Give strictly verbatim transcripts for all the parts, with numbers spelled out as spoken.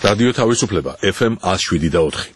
რადიო თავისუფლება ეფ ემ one oh seven და four.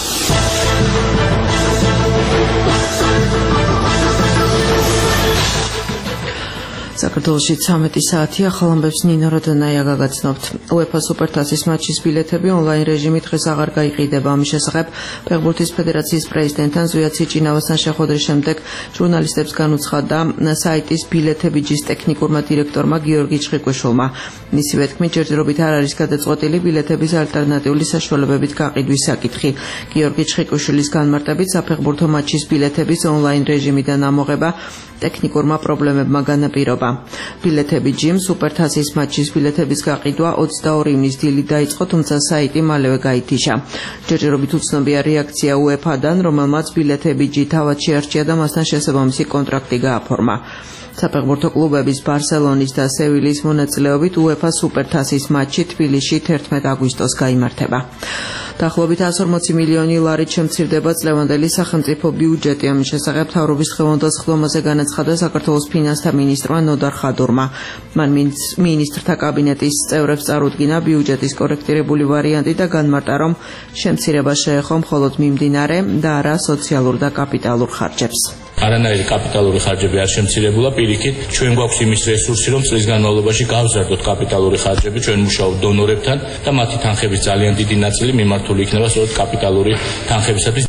საქართველოში ცამეტი საათია, ხალხებს ნინო როდანაია გაგაცნობთ. UEFA სუპერთასის მატჩის ბილეთები ონლაინ რეჟიმით დღეს აღარ გაიყიდება. ამის შესახებ ფეხბურთის ფედერაციის პრეზიდენტთან ზვია ციჭინავასთან შეხვედრის შემდეგ ჟურნალისტებს განუცხადა საიტის ბილეთები ჯის ტექნიკურმა დირექტორმა გიორგი ჩხიკვიშვილმა. მისივე თქმით, ჯერჯერობით არ არის გადაწყვეტილი ბილეთების ალტერნატიული საშუალებებით გაყიდვის საკითხი. გიორგი ჩხიკვიშვილის განმარტებით, საფეხბურთო მატჩის ბილეთების ონლაინ რეჟიმიდან ამოღება ტექნიკურმა პრობლემებმა განაპირობა. ბილეთები ჯიმ სუპერთასის მატჩის ბილეთების გაყიდვა ოცდაორი ივნის დილით დაიწყო, თუმცა საიტი მალევე გაითიშა. ჯერჯერობით უცნობია რეაქცია უეფა-დან, რომელმაც ბილეთები ჯი თავად შეარჩია და მასთან შესაბამისი კონტრაქტი გააფორმა. საფეხბურთო კლუბების ბარსელონის და სევილის მონაწილეობით უეფა სუპერთასის მატჩი თბილისში თერთმეტ აგვისტოს გაიმართება. დაახლოებით one hundred forty მილიონი ლარით შემცირდება წლევანდელი სახელმწიფო ბიუჯეტი. ამის შესახებ მთავრობის დღევანდელ სხდომაზე განაცხადა საქართველოს ფინანსთა მინისტრმა ნოდარ ხადურმა. მან მინისტრთა კაბინეტის წევრებს წარუდგინა ბიუჯეტის კორექტირებული ვარიანტი და განმარტა, რომ შემცირება შეეხო მხოლოდ მიმდინარე და არა სოციალურ და კაპიტალურ ხარჯებს. არანაირი კაპიტალური ხარჯები არ შემცირებულა, პირიქით ჩვენ გვაქვს იმის რესურსი, რომ წლის განმავლობაში გავზარდოთ კაპიტალური ხარჯები, ჩვენ მუშაობთ დონორებთან და მათი თანხების ძალიან დიდი ნაწილი მიმართული იქნება სწორედ კაპიტალური თანხებისათვის.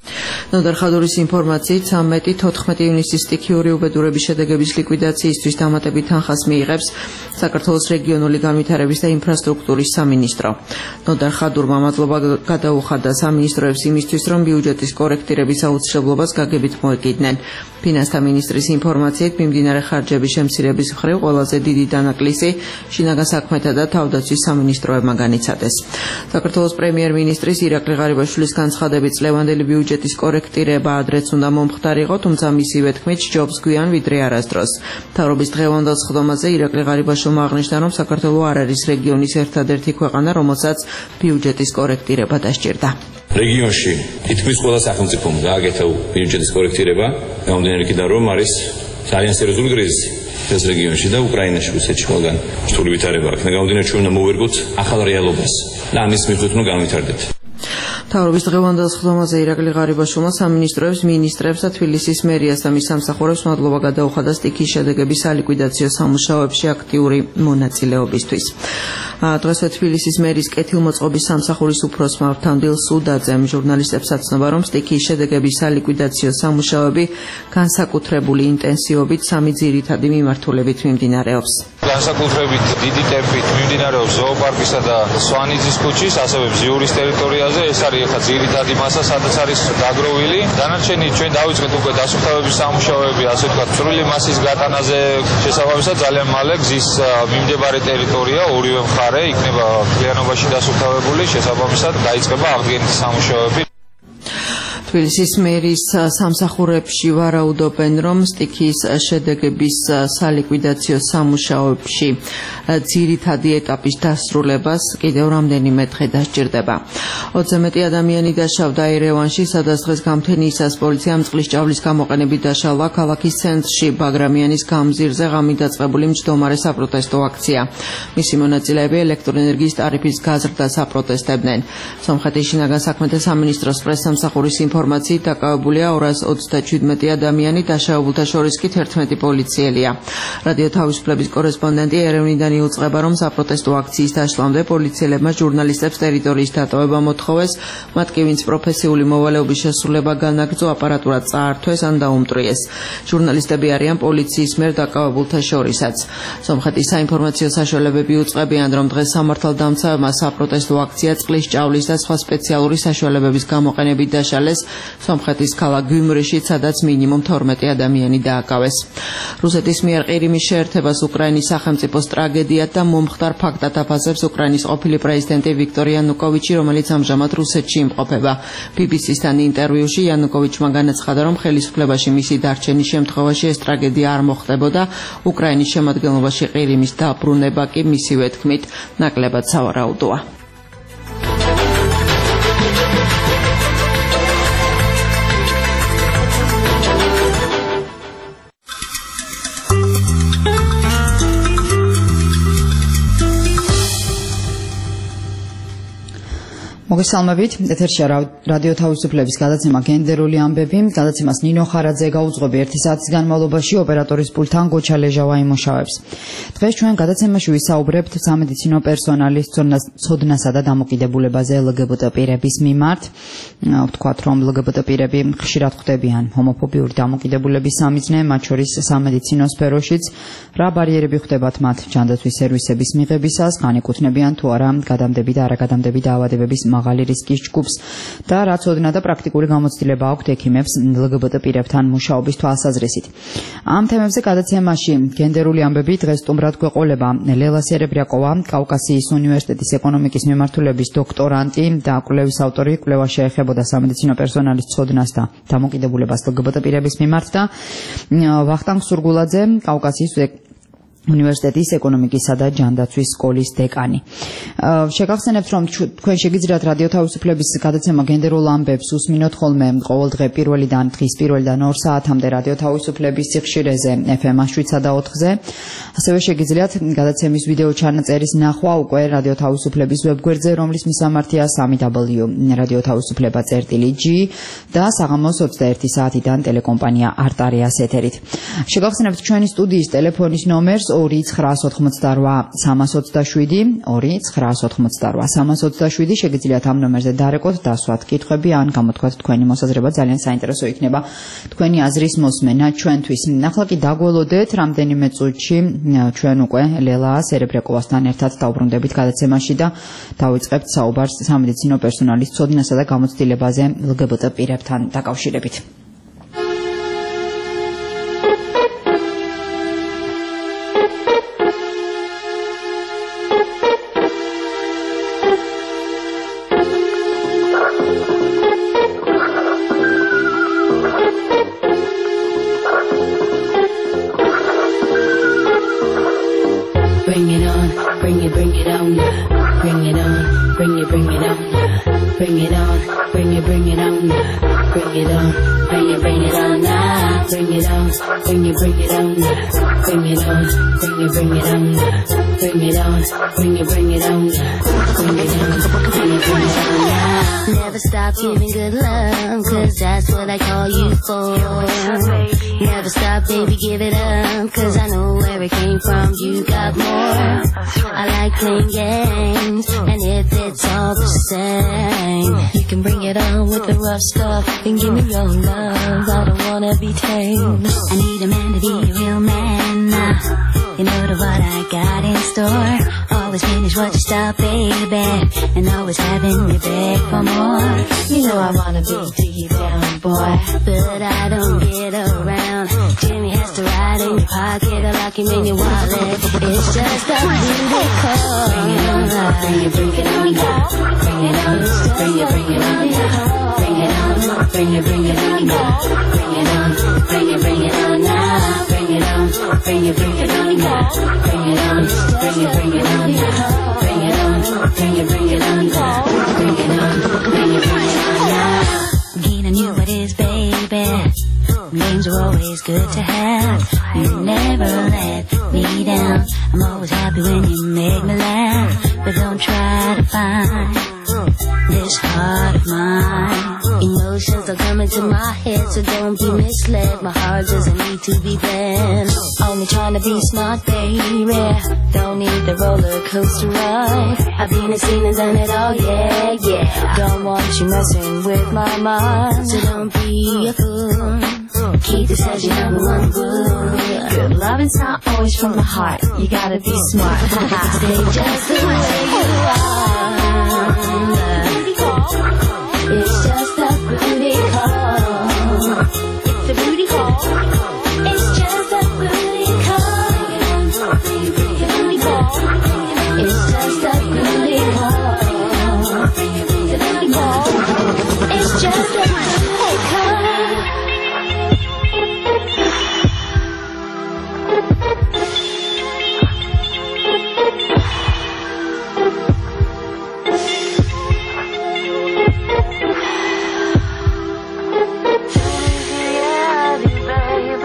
ნოდარ ხადურის ინფორმაციით ცამეტი თოთხმეტი ივნისის სტიქიური უბედურების შედეგების ლიკვიდაციისთვის დამატებით თანხას მიიღებს საქართველოს რეგიონული განვითარების და ინფრასტრუქტურის სამინისტრო. ნოდარ ხადურმა მადლობა გადაუხადა სამინისტროებს იმისთვის, რომ ბიუჯეტის კორექტირების აუცილებლობას გაგებით მოეკიდნენ. ფინანსთა მინისტრის ინფორმაციით მიმდინარე ხარჯების შემცირების მხრივ ყველაზე დიდი დანაკლისი შინაგან საქმეთა და თავდაცვის სამინისტროებმა განიცადეს. საქართველოს პრემიერ-მინისტრის ირაკლი ღარიბაშვილის განცხადებით წლევანდელი ბიუჯეტის კორექტირება ადრეც უნდა მომხდარიყო, თუმცა მისივე თქმით სჯობს გვიან ვიდრე არასდროს. მთავრობის დღევანდელ სხდომაზე ირაკლი ღარიბაშვილმა აღნიშნა, რომ საქართველო არ არის რეგიონის ერთადერთი ქვეყანა, რომელსაც ბიუჯეტის კორექტირება დასჭირდა. რეგიონში თითქმის ყველა სახელმწიფომ გააკეთა ბიუჯეტის კორექტირება, გამომდინარე იქიდან, რომ არის ძალიან სერიოზული კრიზისი ეს რეგიონში და უკრაინაში რუსეთში ყველგან რთული ვითარება აქვს. გამომდინარე, ჩვენ უნდა მოვერგოთ ახალ რეალობას და ამის მიხედვით უნდა განვითარდეთ. მთავრობის დღევანდელ სხდომაზე ირაკლი ღარიბაშვილმა სამინისტროებს, მინისტრებს და თბილისის მერიას და მის სამსახურებს მადლობა გადაუხადა სტიქიის შედეგების სალიკვიდაციო სამუშაოებში აქტიური მონაწილეობისთვის. დღესვე თბილისის მერის კეთილმოწყობის სამსახურის უფროსმა ვთანდილ სუდაძემ ჟურნალისტებს აცნობა, რომ სტიქიის შედეგების სალიკვიდაციო სამუშაოები განსაკუთრებული ინტენსივობით სამი ძირითადი მიმართულებით მიმდინარეობს. განსაკუთრებით დიდი ტემპით მიმდინარეობს ზოოპარკისა და სვანიძის ქუჩის, ასევე ბზიურის ტერიტორიაზე. ეს არის ახლა ძირითადი მასა, სადაც არის დაგროვილი. დანარჩენი ჩვენ დავიწყეთ უკვე დასუფთავების სამუშაოები, ასე ვთქვათ, წვრილი მასის გატანაზე. შესაბამისად ძალიან მალე გზის მიმდებარე ტერიტორია ორივე მხარე იქნება მთლიანობაში დასუფთავებული, შესაბამისად დაიწყება აღდგენის სამუშაოები. თბილისის მერის სამსახურებში ვარაუდობენ, რომ სტიქიის შედეგების სალიკვიდაციო სამუშაოებში ძირითადი ეტაპის დასრულებას კიდევ რამდენიმე დღე დასჭირდება. ოცზე მეტი ადამიანი დაშავდა ერევანში, სადაც დღეს გამთენიისას პოლიციამ წყლის ჭავლის გამოყენებით დაშალა ქალაქის ცენტრში ბაგრამიანის გამზირზე ღამით დაწყებული მჯდომარე საპროტესტო აქცია. მისი მონაწილეები ელექტროენერგიის ტარიფის გაზრდას აპროტესტებდნენ. სომხეთის შინაგან საქმეთა სამინისტროს პრესსამსახურის ინფორმაციით დაკავებულია ორას ოცდაჩვიდმეტი ადამიანი, დაშავებულთა შორის კი თერთმეტი პოლიციელია. რადიო თავისუფლების კორესპონდენტი ერევნიდან იუწყება, რომ საპროტესტო აქციის დაშლამდე პოლიციელებმა ჟურნალისტებს ტერიტორიის დატოვება მოთხოვეს, მათ კი ვინც პროფესიული მოვალეობის შესრულება განაგრძო, აპარატურად წაართვეს ან დაუმტვრიეს. ჟურნალისტები არიან პოლიციის მიერ დაკავებულთა შორისაც. სომხეთის საინფორმაციო საშუალებები უწყებიან, რომ დღეს სამართალდამცავებმა საპროტესტო აქცია წყლის ჭავლის და სხვა სპეციალური საშუალებების გამოყენებით დაშალეს სომხეთის ქალაქ გიუმრიში, სადაც მინიმუმ თორმეტი ადამიანი დააკავეს. რუსეთის მიერ ყირიმის შეერთებას უკრაინის სახელმწიფოს ტრაგედიად და მომხდარ ფაქტად აფასებს უკრაინის ყოფილი პრეზიდენტი ვიქტორ იანუკოვიჩი, რომელიც ამჟამად რუსეთში იმყოფება. ბი ბი სისთან ინტერვიუში იანუკოვიჩმა განაცხადა, რომ ხელისუფლებაში მისი დარჩენის შემთხვევაში ეს ტრაგედია არ მოხდებოდა, უკრაინის შემადგენლობაში ყირიმის დაბრუნება კი მისივე თქმით ნაკლებად სავარაუდოა. მოგესალმებით. ეთერშია რადიო თავისუფლების გადაცემა გენდერული ამბები. გადაცემას ნინო ხარაძე გაუძღვები ერთი საათის განმავლობაში ოპერატორის პულტთან გოჩა ლეჟავა იმუშავებს. დღეს ჩვენ გადაცემაში ვისაუბრებთ სამედიცინო პერსონალის ცოდნასა და დამოკიდებულებაზე ელგბტ პირების მიმართ. ვთქვათ, რომ ელგბტ პირები ხშირად ხვდებიან ჰომოფობიური დამოკიდებულების სამიზნე, მათ შორის სამედიცინო სფეროშიც. რა ბარიერები ხვდებათ მათ ჯანდაცვის სერვისების მიღებისას, განეკუთვნებიან თუ არა გადამდები და არაგადამდები დაავადებების მაღალი რისკის ჯგუფს და რა ცოდნა და პრაქტიკული გამოცდილება აქვთ ექიმებს ლგბტ პირებთან მუშაობის თვალსაზრისით. ამ თემებზე გადაცემაში გენდერული ამბები დღეს სტუმრად გვეყოლება ლელა სერებრიაკოვა, კავკასიის უნივერსიტეტის ეკონომიკის მიმართულების დოქტორანტი და კვლევის ავტორი. კვლევა შეეხებოდა სამედიცინო პერსონალის ცოდნას და დამოკიდებულებას ლგბტ პირების მიმართ და ვახტანგ სურგულაძე, კავკასიის უნივერსიტეტის ეკონომიკისა და ჯანდაცვის სკოლის დეკანი. შეგახსენებთ, რომ თქვენ შეგიძლიათ რადიო თავისუფლების გადაცემა გენდერულ ამბებს უსმინოთ ხოლმე ყოველ დღე პირველიდან დღის პირველიდან ორ საათამდე რადიო თავისუფლების სიხშირეზე ეფ ემ შვიდსა და ოთხზე. ასევე შეგიძლიათ გადაცემის ვიდეო ჩანაწერის ნახვა უკვე რადიო თავისუფლების ვებგვერდზე, რომლის მისამართია სამი დაბლიუ რადიო თავისუფლება წერტილი ჯი და საღამოს ოცდაერთი საათიდან ტელეკომპანია არტარიას ეთერით. შეგახსენებთ ჩვენი სტუდიის ტელეფონის ნომერს ორი ცხრა ოცდაოთხმოცდარვა სამას ოცდაშვიდი ორი ცხრა ოცდაოთხმოცდარვა სამას ოცდაშვიდი. შეგიძლიათ ამ ნომერზე დარეკოთ, დასვათ კითხვები ან გამოთქვათ თქვენი მოსაზრება. ძალიან საინტერესო იქნება თქვენი აზრის მოსმენა ჩვენთვის. ახლა კი დაგველოდეთ, რამდენიმე წუთში ჩვენ უკვე ლელა სერებრიაკოვასთან ერთად დავბრუნდებით გადაცემაში და დავიწყებთ საუბარს სამედიცინო პერსონალის ცოდნასა და გამოცდილებაზე ლგბტ პირებთან დაკავშირებით. Never stop giving good love, cause that's what I call you for. Never stop, baby, give it up, cause I know where it came from. You got more. I like playing games, and if it's all the same, you can bring it on with the rough stuff and give me your love. I don't wanna be tamed. I need a man to be a real man. You know the what I got in store. Always finish what you start, baby, and always having me beg for more. You know I wanna be deep down, boy, but I don't get around. Jimmy has to ride in your pocket, I lock him in your wallet. It's just a beauty call. Bring it on, bring it, bring it on, bring it on, bring it, bring it on, bring it on, bring it, bring it on, bring it on, bring it, bring it on now, bring it on, bring it, bring it on, bring it on, bring it, bring it on, bring it on, bring it on, bring it, bring it on, bring it on, bring it, bring it on now. Gina knew what is, baby. Names are always good to have. You never let me down. I'm always happy when you make me laugh. But don't try to find this heart of mine. Emotions are coming to my head, so don't be misled. My heart doesn't need to be bent. Only trying to be smart, baby. Don't need the roller coaster ride. I've been and seen and done it all, yeah, yeah. Don't want you messing with my mind, so don't be a fool. Keep this as your number one rule. Good loving's not always from the heart. You gotta be smart. Stay just the way you are. It's just a booty call. It's a booty call. It's just a booty call. Booty call. It's just a booty call. Booty call. It's just a booty call. Baby.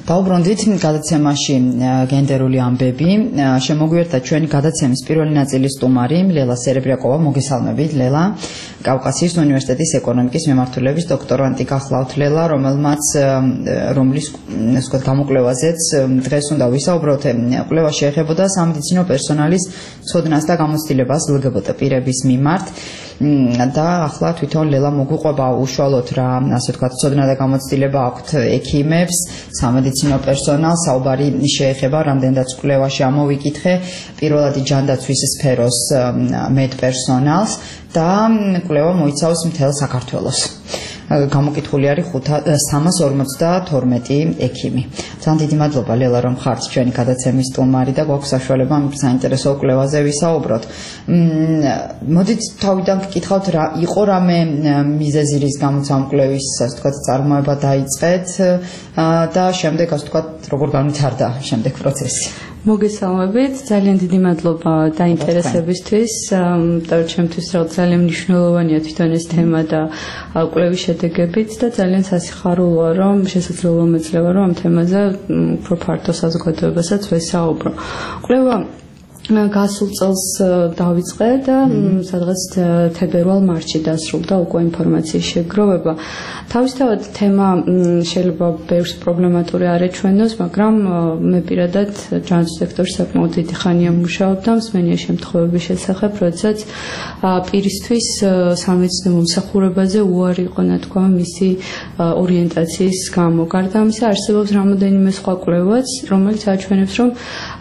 დაუბრუნდით გადაცემაში გენდერული ამბები. შემოგვიერთდა ჩვენი გადაცემის პირველი ნაწილის სტუმარი ლელა სერებრიაკოვა. მოგესალმებით ლელა. კავკასიის უნივერსიტეტის ეკონომიკის მემართულების დოქტორანტი გახლავთ ლელა, რომელმაც რომლის ასე ვთქვათ გამოკვლევაზეც დღეს უნდა ვისაუბროთ. კვლევა შეეხებოდა სამედიცინო პერსონალის ცოდნას და გამოცდილებას ლგბტ პირების მიმართ. და ახლა თვითონ ლელა მოგვიყვება უშუალოდ რა ასე ვთქვათ ცოდნა და გამოცდილება აქვთ ექიმებს, სამედიცინო პერსონალს. საუბარი შეეხება რამდენადაც კვლევაში ამოვიკითხე პირველად ჯანდაცვის სფეროს მედპერსონალს და კვლევა მოიცავს მთელ საქართველოს. გამოკითხული არის სამას ორმოცდათორმეტი ექიმი. ძალიან დიდი მადლობა ლელა რომ ხართ ჩვენი გადაცემის სტუმარი და გვაქვს საშუალება ამ საინტერესო კვლევაზე ვისაუბროთ. მოდით თავიდან გკითხავთ რა იყო რამე მიზეზი რის გამოც ამ კვლევის ასე ვთქვათ წარმოება დაიწყეთ და შემდეგ ასე ვთქვათ როგორ განვითარდა შემდეგ პროცესი. მოგესალმებით, ძალიან დიდი მადლობა დაინტერესებისთვის. და ჩემთვის რა ძალიან მნიშვნელოვანია თვითონ ეს თემა და კვლევის შედეგებიც და ძალიან სასიხარულოა რომ შესაძლოა მეძლევა რომ ამ თემაზე უფრო ფართო საზოგადოებასაც ვესაუბრო. კვლევა გასულ წელს დავიწყე და სადღაც თებერვალ-მარტში დასრულდა უკვე ინფორმაციის შეგროვება. თავისთავად თემა შეიძლება ბევრს პრობლემატური არ ეჩვენოს, მაგრამ მე პირადად ჯანდაცვის სექტორში საკმაოდ დიდი ხანია მუშაობ და მსმენია შემთხვევების შესახებ, როდესაც პირისთვის სამედიცინო მომსახურებაზე უარი იყო ნათქვამი მისი ორიენტაციის გამო. გარდა ამისა არსებობს რამოდენიმე სხვა კვლევაც, რომელიც აჩვენებს, რომ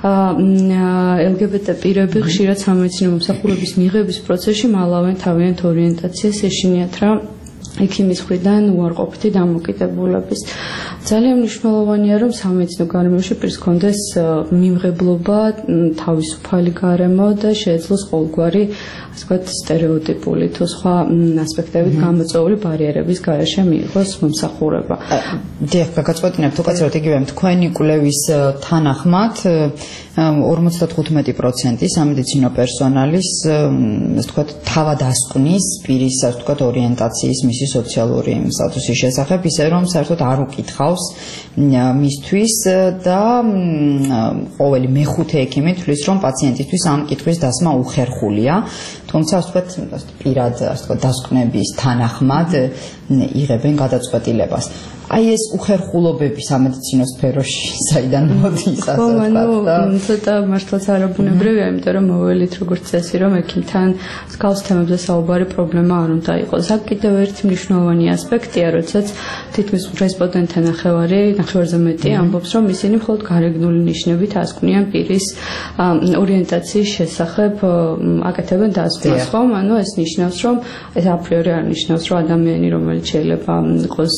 ლგბტ პირები ხშირად სამედიცინო მომსახურების მიღების პროცესში მალავენ თავიანთ ორიენტაციას ეშინიათ რა ექიმის მხრიდან უარყოფითი დამოკიდებულების. ძალიან მნიშვნელოვანია რომ სამედიცინო გარემოში პირს ჰქონდეს მიმღებლობა, თავისუფალი გარემო და შეეძლოს ყოველგვარი ასე ვთქვათ სტერეოტიპული თუ სხვა ასპექტებით გამოწვეული ბარიერების გარეშე მიიღოს მომსახურება. დიახ, გაგაწყვეტინებთ უკაცრავად იგივე თქვენი კვლევის თანახმად ორმოცდათხუთმეტი პროცენტი სამედიცინო პერსონალის ასე ვთქვათ თავად ასკვნის პირის ასე ვთქვათ ორიენტაციის მისი სოციალური სტატუსის შესახებ, ისე რომ საერთოდ არ უკითხავს მისთვის და ყოველი მეხუთე ექიმი თვლის რომ პაციენტისთვის ამ კითხვის დასმა უხერხულია. თუმცა ასე ვთქვათ პირად ასე ვთქვათ დასკვნების თანახმად იღებენ გადაწყვეტილებას. აი ეს უხერხულობები სამედიცინო სფეროში საიდან მოდის ასე ვთქვათ და ცოტა მართლაც არაბუნებრივია, იმიტომ რომ მოველით როგორც წესი რომ ექიმთან მსგავს თემებზე საუბარი პრობლემა არ უნდა იყოს. აქ კიდევ ერთი მნიშვნელოვანი ასპექტია, როდესაც თითქმის რესპონდენტთა ნახევარი, ნახევარზე მეტი ამბობს, რომ ისინი მხოლოდ გარეგნული ნიშნებით ასკვნიან პირის ორიენტაციის შესახებ, აკეთებენ დასკვნას, ხომ? ანუ ეს ნიშნავს, რომ ეს აპრიორი არ ნიშნავს, რომ ადამიანი, რომელიც შეიძლება იყოს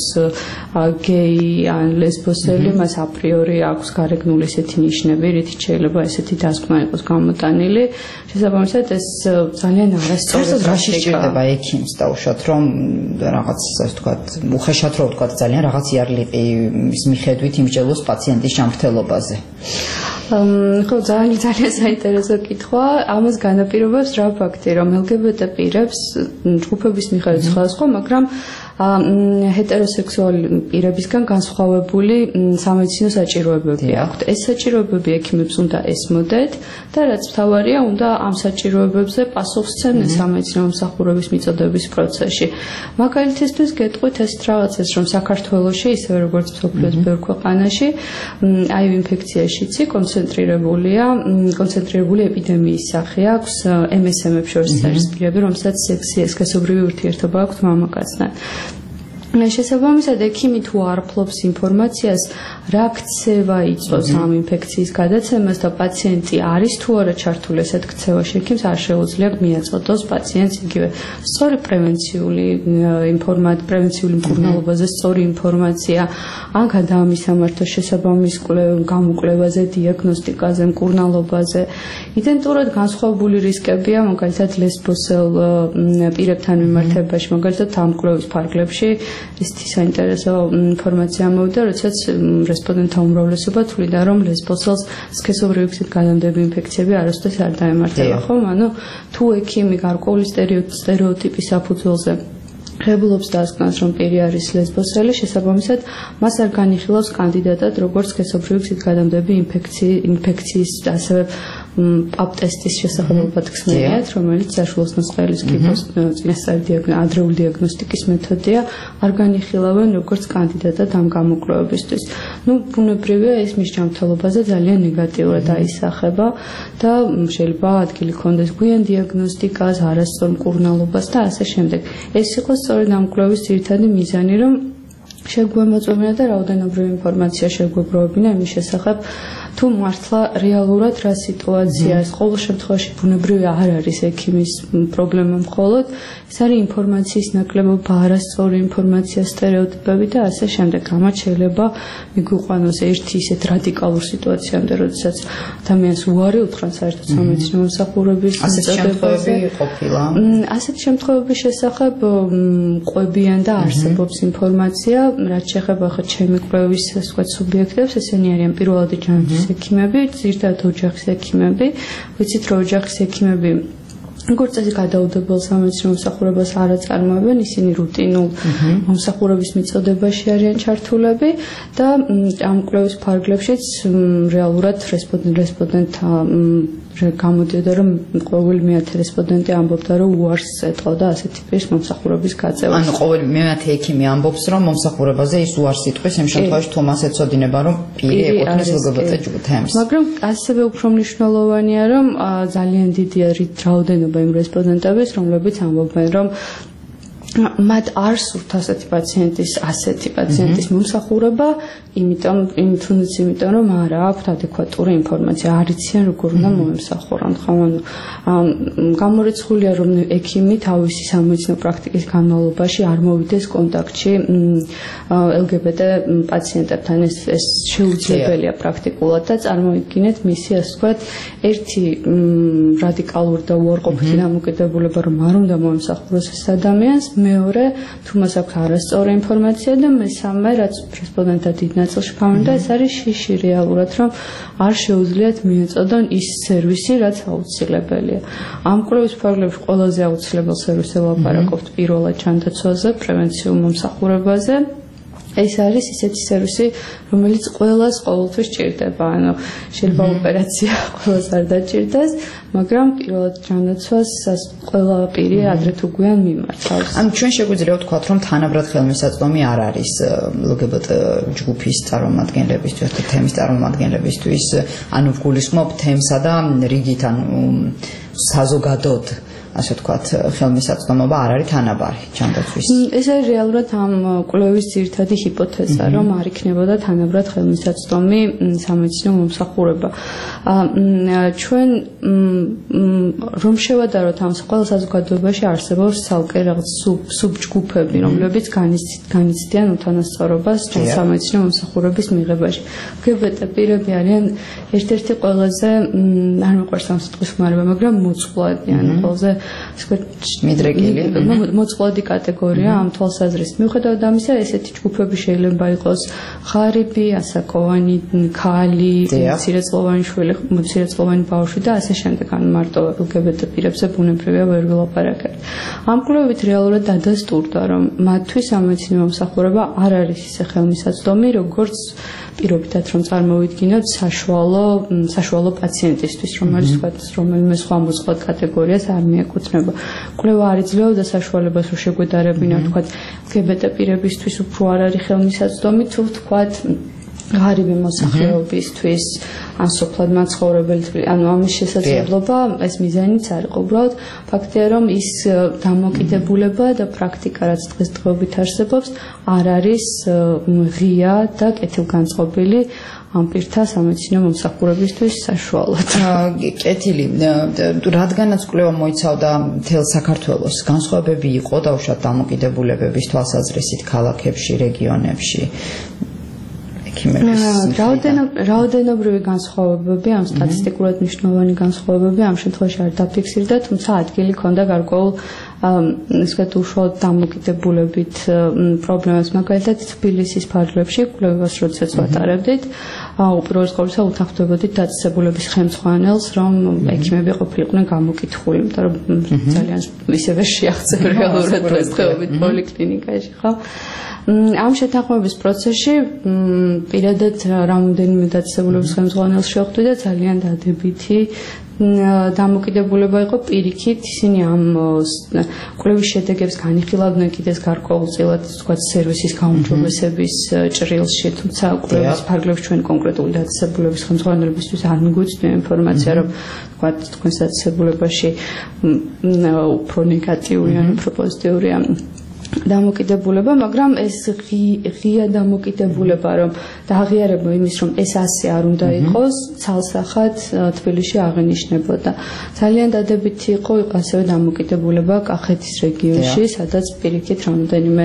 გეი ან ლესბოსელი, მას აპრიორი აქვს გარეგნული ესეთი ნიშნები, რითიც შეიძლება ესეთი დასკვნა იყოს გამოტანილი. შესაბამისად, ეს ძალიან არასწორად რაში სჭირდება ექიმს დაუშვათ, რომ რაღაც ასე ვთქვათ, უხეშად რო ვთქვათ, ძალიან რაღაც იარლიყის მიხედვით იმსჯელოს პაციენტის ჯანმრთელობაზე. ხო, ძალიან ძალიან საინტერესო კითხვა. ამას განაპირობებს რა ფაქტი, რომ ლგბტ პირებს ჯგუფების მიხედვით სხვადასხვა, მაგრამ ჰეტეროსექსუალი პირებისგან განსხვავებული სამედიცინო საჭიროებები აქვთ. ეს საჭიროებები ექიმებს უნდა ესმოდეთ და რაც მთავარია, უნდა ამ საჭიროებებზე პასუხს სცემდნენ სამედიცინო მომსახურების მიწოდების პროცესში. მაგალითისთვის გეტყვით ეს რაღაცას, რომ საქართველოში, ისევე როგორც მსოფლიოს ბევრ ქვეყანაში, აივ ინფექციაშიცი კონცენტრირებულია, კონცენტრირებული ეპიდემიის სახე აქვს ემ ეს ემ-ებს შორის არის პირები, რომელსაც სექსი სქესობრივი ურთიერთობა აქვთ მამაკაცთან. შესაბამისად, ექიმი თუ არ ფლობს ინფორმაციას, რა ქცევა იწვევს ამ ინფექციის გადაცემას და პაციენტი არის თუ არა ჩართული ესეთ ქცევაში, ექიმს არ შეუძლია მიაწოდოს პაციენტს იგივე სწორი პრევენციული ინფორმაცია, პრევენციული მკურნალობაზე სწორი ინფორმაცია, ან გადაამისამართოს შესაბამის გამოკვლევაზე, დიაგნოსტიკაზე, მკურნალობაზე. იდენტურად განსხვავებული რისკებია, მაგალითად ლესბოსელ პირებთან მიმართებაში, მაგალითად ამ კვლევის ფარგლებში ისეთი საინტერესო ინფორმაცია მოვიდა, როდესაც რესპონდენტთა უმრავლესობა თვლიდა, რომ ლესბოსელს სქესობრივი გზით გადამდები ინფექციები არასდროს არ დაემართება, ხომ? ანუ თუ ექიმი გარკვეული სტერეოტიპის საფუძველზე ღებულობს დასკვნას, რომ პირი არის ლესბოსელი, შესაბამისად, მას არ განიხილავს კანდიდატად, როგორც სქესობრივი გზით გადამდები ინფექციის, ასევე პაპ ტესტის შესაძლებლობად ხსნიათ, რომელიც საშუალო ნუსხელის კიბოს წინასწარი ადრეული დიაგნოსტიკის მეთოდია, არ განიხილავენ როგორც კანდიდატად ამ გამოკვლევებისთვის. ნუ ბუნებრივია ეს მის ჯანმრთელობაზე ძალიან ნეგატიურად აისახება და შეიძლება ადგილი ჰქონდეს გვიან დიაგნოსტიკას, არასწორ მკურნალობას და ასე შემდეგ. ეს იყო სწორედ ამ კვლევის ძირითადი მიზანი, რომ შეგვემოწმებინა და რაოდენობრივი ინფორმაცია შეგვებროვებინა იმის შესახებ, თუ მართლა რეალურად რა სიტუაციაა. ყოველ შემთხვევაში ბუნებრივი არ არის ექიმის პრობლემა მხოლოდ, ეს არის ინფორმაციის ნაკლებობა, არასწორი ინფორმაცია, სტერეოტიპები და ასე შემდეგ. რამაც შეიძლება მიგვიყვანოს ერთი ისეთ რადიკალურ სიტუაციამდე, როდესაც ადამიანს უარი უთხრან საერთოდ სამედიცინო მომსახურების მიწოდებაზე. ყოფილა. ასეთი შემთხვევების შესახებ ყვებიან და არსებობს ინფორმაცია, რაც შეეხება ხა ჩემი კვლევის სხვა სუბიექტებს, ესენი არიან პირველადი ჯანმრთელობის ექიმები, ძირითადად ოჯახის ექიმები. ვიცით, რომ ოჯახის ექიმები როგორც წესი გადაუდებელ სამედიცინო მომსახურებას არ აწარმოებენ, ისინი რუტინულ მომსახურების მიწოდებაში არიან ჩართულები და ამ კვლევის ფარგლებშიც რეალურად რესპონდენტთა გამოდიოდა, რომ ყოველი მეათე რესპონდენტი ამბობდა, რომ უარს ეტყოდა ასეთი პირის მომსახურების გაწევას. ანუ ყოველი მეათე ექიმი ამბობს, რომ მომსახურებაზე ის უარს იტყვის, იმ შემთხვევაში თუ მას ეცოდინება, რომ პირი ეკუთვნის ლგბტ ჯგუფს. მაგრამ ასევე უფრო მნიშვნელოვანია, რომ ძალიან დიდია რაოდენობა იმ რესპონდენტების, რომლებიც ამბობენ, რომ მათ არ სურთ ასეთი პაციენტის, ასეთი პაციენტის მომსახურება, იმიტომ, თუნდაც იმიტომ, რომ არ აქვთ ადეკვატური ინფორმაცია, არ იციან როგორ უნდა მოემსახურონ. ხო, ანუ გამორიცხულია, რომ ექიმი თავისი სამედიცინო პრაქტიკის განმავლობაში არ მოვიდეს კონტაქტში ლგბტ პაციენტებთან. ეს ეს შეუძლებელია პრაქტიკულად და წარმოიდგინეთ მისი, ასე ვთქვათ, ერთი რადიკალური და უარყოფითი დამოკიდებულება, რომ არ უნდა მოემსახუროს ეს ადამიანს, მეორე, თუ მას აქვს არასწორი ინფორმაცია და მესამე, რაც რესპონდენტთა დიდ ნაწილში ფამილია, ეს არის შიში რეალურად, რომ არ შეუძლიათ მიეწოდონ ის სერვისი, რაც აუცილებელია. ამ კვლევის ფარგლებში ყველაზე აუცილებელ სერვისზე ვლაპარაკობთ პირველად ჯანდაცვაზე, პრევენციულ მომსახურებაზე. ეს არის ისეთი სერვისი, რომელიც ყველას ყოველთვის ჭირდება. ანუ შეიძლება ოპერაცია ყველას არ დაჭირდეს, მაგრამ პირველად ჯანდაცვას ყველა პირი ადრე თუ გვიან მიმართავს. ანუ ჩვენ შეგვიძლია ვთქვათ, რომ თანაბრად ხელმისაწვდომი არ არის ლგბტ ჯგუფის წარმომადგენლებისთვის, თემის წარმომადგენლებისთვის. ანუ ვგულისხმობ თემსა და რიგით, ანუ საზოგადოდ ასე ვთქვათ, ხელმისაწვდომობა არ არის თანაბარი ჯანდაცვის. ეს არის რეალურად ამ კვლევის ძირითადი ჰიპოთეზა, რომ არ იქნებოდა თანაბრად ხელმისაწვდომი სამედიცინო მომსახურება. ჩვენ რომ შევადაროთ ამ ყველა საზოგადოებაში არსებობს ცალკე რაღაც სუბჯგუფები, რომლებიც განიცდიან უთანასწორობას სამედიცინო მომსახურების მიღებაში. ლგბტ პირები არიან ერთ-ერთი ყველაზე, არ მიყვარს ამ სიტყვის ხმარება, მაგრამ მოწყვლადი, ანუ ყველაზე მიდრეკილი მოწყვლადი კატეგორია ამ თვალსაზრისით. მიუხედავად ამისა, ესეთი ჯგუფები შეიძლება იყოს ღარიბი, ასაკოვანი, ქალი, მცირეწლოვანი შვილი, მცირეწლოვანი ბავშვი და ასე შემდეგ. ან მარტო ლგბტ პირებზე ბუნებრივია ვერ ვილაპარაკებთ. ამ კვლევით რეალურად დადასტურდა, რომ მათთვის სამედიცინო მომსახურება არ არის ისე ხელმისაწვდომი, როგორც პირობითად რომ წარმოვიდგინოთ საშუალო საშუალო პაციენტისთვის, რომელიც თქვა რომელიმე სხვა მოწყვლად კატეგორიას არ მიეკუთვნება. კვლევა არ იძლეოდა საშუალებას, რომ შეგვედარებინა თქვა ლგბტ პირებისთვის უფრო არ არის ხელმისაწვდომი, თუ თქვა ღარიბი მოსახლეობისთვის, ან სოფლად მაცხოვრებელი, ანუ ამის შესაძლებლობა, ეს მიზანიც არ იყო. უბრალოდ ფაქტია, რომ ის დამოკიდებულება და პრაქტიკა, რაც დღესდღეობით არსებობს, არ არის ღია და კეთილგანწყობილი ამ პირთა სამედიცინო მომსახურებისთვის საშუალოდ. კეთილი, რადგანაც კვლევა მოიცავდა მთელ საქართველოს, განსხვავებები იყო დაუშვათ დამოკიდებულებების თვალსაზრისით ქალაქებში, რეგიონებში. რაოდენობრივი განსხვავებები, ამ სტატისტიკურად მნიშვნელოვანი განსხვავებები ამ შემთხვევაში არ დაფიქსირდა, თუმცა ადგილი ჰქონდა გარკვეულ ისეთ უშუალოდ დამოკიდებულებით პრობლემას, მაგალითად თბილისის ფარგლებში კვლევას როდესაც ვატარებდით, უპირველეს ყოვლისა უთანხმდებოდით დაწესებულების ხელმძღვანელს, რომ ექიმები ყოფილიყვნენ გამოკითხული, იმიტომ რომ ძალიან ისევე შეაღწევ რეალურად დღესდღეობით პოლიკლინიკაში, ხო? ამ შეთანხმების პროცესში პირადად რამოდენიმე დაწესებულების ხელმძღვანელს შევხვდი და ძალიან დადებითი დამოკიდებულება იყო პირიქით, ისინი ამ კვლევის შედეგებს განიხილავდნენ კიდეს გარკვეულწილად, თქვათ, სერვისის გაუმჯობესების ჭრილში, თუმცა კვლევის ფარგლებში ჩვენ კონკრეტული დაწესებულების ხელმძღვანელებისთვის არ მიგვიწვია ინფორმაცია, რომ თქვათ, თქვენს დაწესებულებაში უფრო ნეგატიური ან უფრო პოზიტიურია დამოკიდებულება, მაგრამ ეს ღია დამოკიდებულება, რომ დააღიარება იმის, რომ ეს ასე არ უნდა იყოს, ცალსახად თბილისში აღინიშნებოდა. ძალიან დადებითი იყო ასევე დამოკიდებულება კახეთის რეგიონში, სადაც პირიქით რამოდენიმე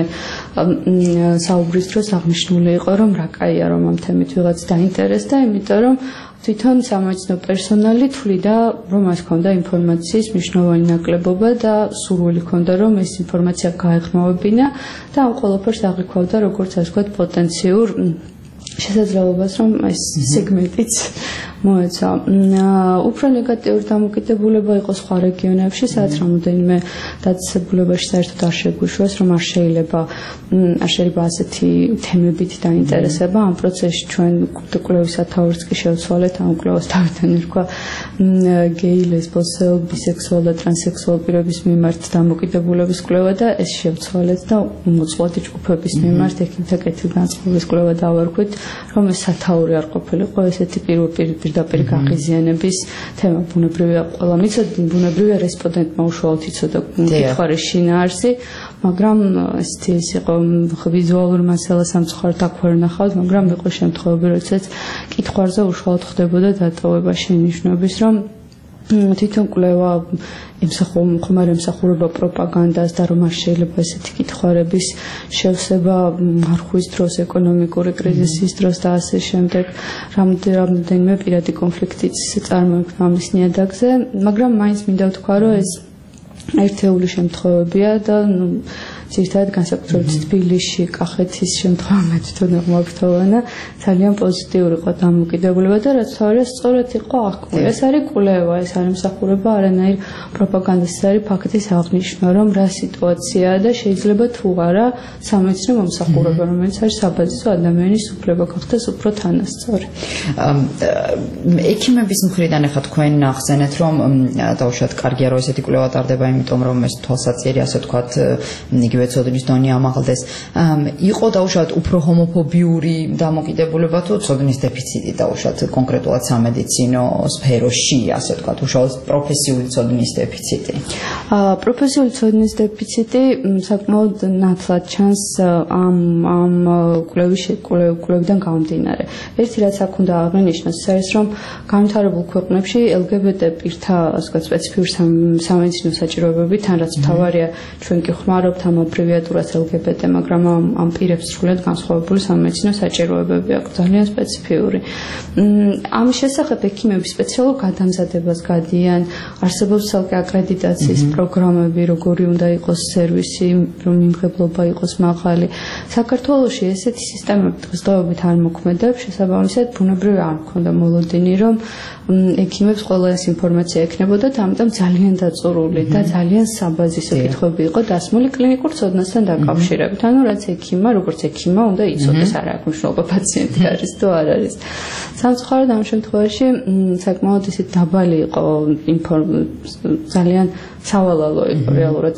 საუბრის დროს აღნიშნული იყო, რომ რა კაია, რომ ამ თემით ვიღაც დაინტერესდა, იმიტომ რომ თვითონ სამედიცინო პერსონალი თვლიდა, რომ მას ჰქონდა ინფორმაციის მნიშვნელოვანი ნაკლებობა და სურვილი ჰქონდა, რომ ეს ინფორმაცია გაეხმოვებინა და ამ ყველაფერს აღიქვავდა, როგორც ასე ვთქვათ, პოტენციურ შესაძლებლობას, რომ ეს სეგმენტიც მოეცა. უფრო ნეგატიური დამოკიდებულება იყო სხვა რეგიონებში, სადაც რამოდენიმე დაწესებულებაში საერთოდ არ შეგვიშვას, რომ არ შეიძლება არ შეიძლება ასეთი თემებით დაინტერესება. ამ პროცესში ჩვენ კვლევის სათაურიც კი შევცვალეთ, ამ კვლევას თავიდან ერქვა გეი, ლესბოსელ, ბისექსუალ და ტრანსექსუალ პირების მიმართ დამოკიდებულების კვლევა და ეს შევცვალეთ და უმოწყვლადი ჯგუფების მიმართ ექიმთა კეთილგანწყობის კვლევა დავარქვით, რომ ეს სათაური არ ყოფილიყო ესეთი პირდაპირ პირდაპირ გაღიზიანების თემა. ბუნებრივია, ყველა მიცოდა, ბუნებრივია რესპონდენტმა უშუალოდ იცოდა კითხვის შინაარსი, მაგრამ ესეთი ის იყო ვიზუალური მასალა სამწუხაროდ აქ ვერ ნახავთ, მაგრამ იყო შემთხვევები, როდესაც კითხვაზე უშუალოდ ხდებოდა დატოვება შენიშვნების, რომ თვითონ კვლევა ხომარ ემსახურება პროპაგანდას და რომ არ შეიძლება ესეთი კითხვარების შევსება მარხვის დროს, ეკონომიკური კრიზისის დროს და ასე შემდეგ, რამდენიმე პირადი კონფლიქტიც წარმოიქმნა ამის ნიადაგზე, მაგრამ მაინც მინდა ვთქვა, რომ ეს ერთეული შემთხვევებია და ძირითადად განსაკუთრებით თბილისში, კახეთის შემთხვევა მე თვითონ აღმოაჩვენა ძალიან პოზიტიური იყო დამოკიდებულება და რაც თავია სწორად იყო აქ. ეს არის კვლევა, ეს არ ემსახურება არანაირ პროპაგანდას, ეს არის ფაქტის აღნიშვნა, რომ რა სიტუაციაა და შეიძლება თუ არა სამედიცინო მომსახურება, რომელიც არის საბაზისო ადამიანის უფლება გახდეს უფრო თანასწორი. ექიმების მხრიდან ახლა თქვენ ახსენეთ, რომ დაუშვათ კარგია რომ ესეთი კვლევა ტარდება, იმიტომ რომ ეს თვალსაჩინო, ასე ვთქვათ, იგივე ცოდნის დონე ამაღლდეს. იყო დაუშვათ უფრო ჰომოფობიური დამოკიდებულება თუ ცოდნის დეფიციტი დაუშვათ კონკრეტულად სამედიცინო სფეროში, ასე ვთქვათ, უშუალოდ პროფესიული ცოდნის დეფიციტი. პროფესიული ცოდნის დეფიციტი საკმაოდ ნათლად ჩანს ამ ამ კვლევის კვლევიდან გამომდინარე. ერთი რაც აქ უნდა აღინიშნოს, ის არის, რომ განვითარებულ ქვეყნებში ელ გი ბი ტე პირთა, ასე ვთქვათ, სპეციფიური სამედიცინო საჭიროებები, თან რაც თავარია, ჩვენ კი ხმარობთ ამ აბრევიატურას ელ გი ბი ტე, მაგრამ ამ ამ პირებს სრულად განსხვავებული სამედიცინო საჭიროებები აქვს, ძალიან სპეციფიური. ამის შესახებ ექიმები სპეციალურ გადამზადებას გადიან, არსებობს ცალკე აკრედიტაციის პროგრამები, როგორი უნდა იყოს სერვისი, რომ მიმღებლობა იყოს მაღალი. საქართველოში ესეთი სისტემები დღესდღეობით არ მოქმედებს, შესაბამისად ბუნებრივია არ მქონდა მოლოდინი, რომ ექიმებს ყველა ეს ინფორმაცია ექნებოდა და ამიტომ ძალიან დაწურული და ძალიან საბაზისო კითხვები იყო დასმული კლინიკურ ცოდნასთან დაკავშირებით. ანუ რაც ექიმმა, როგორც ექიმმა უნდა იცოდეს, არა აქვს მნიშვნელობა პაციენტი არის თუ არ არის. სამწუხაროდ ამ შემთხვევაში საკმაოდ ისეთ დაბალი იყო ძალიან სავალალო იყო რეალურად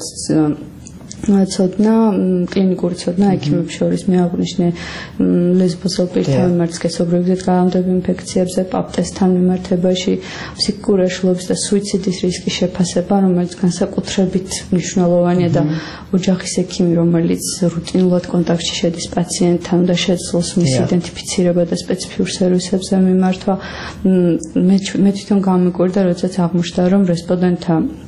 ცოდნა, კლინიკური ცოდნა ექიმებს შორის. მე აღვნიშნე ლესბოსელ პირთა მიმართ სქესობრივი გზით ინფექციებზე, პაპტესთან მიმართებაში, ფსიქიკური აშლილობის და სუიციდის რისკის შეფასება, რომელიც განსაკუთრებით მნიშვნელოვანია და ოჯახის ექიმი, რომელიც რუტინულად კონტაქტში შედის პაციენტთან და შეძლოს მის იდენტიფიცირება და სპეციფიურ სერვისებზე მიმართვა. მე მე თვითონ გამიკვირდა, როდესაც აღმოჩნდა, რომ რესპონდენტთა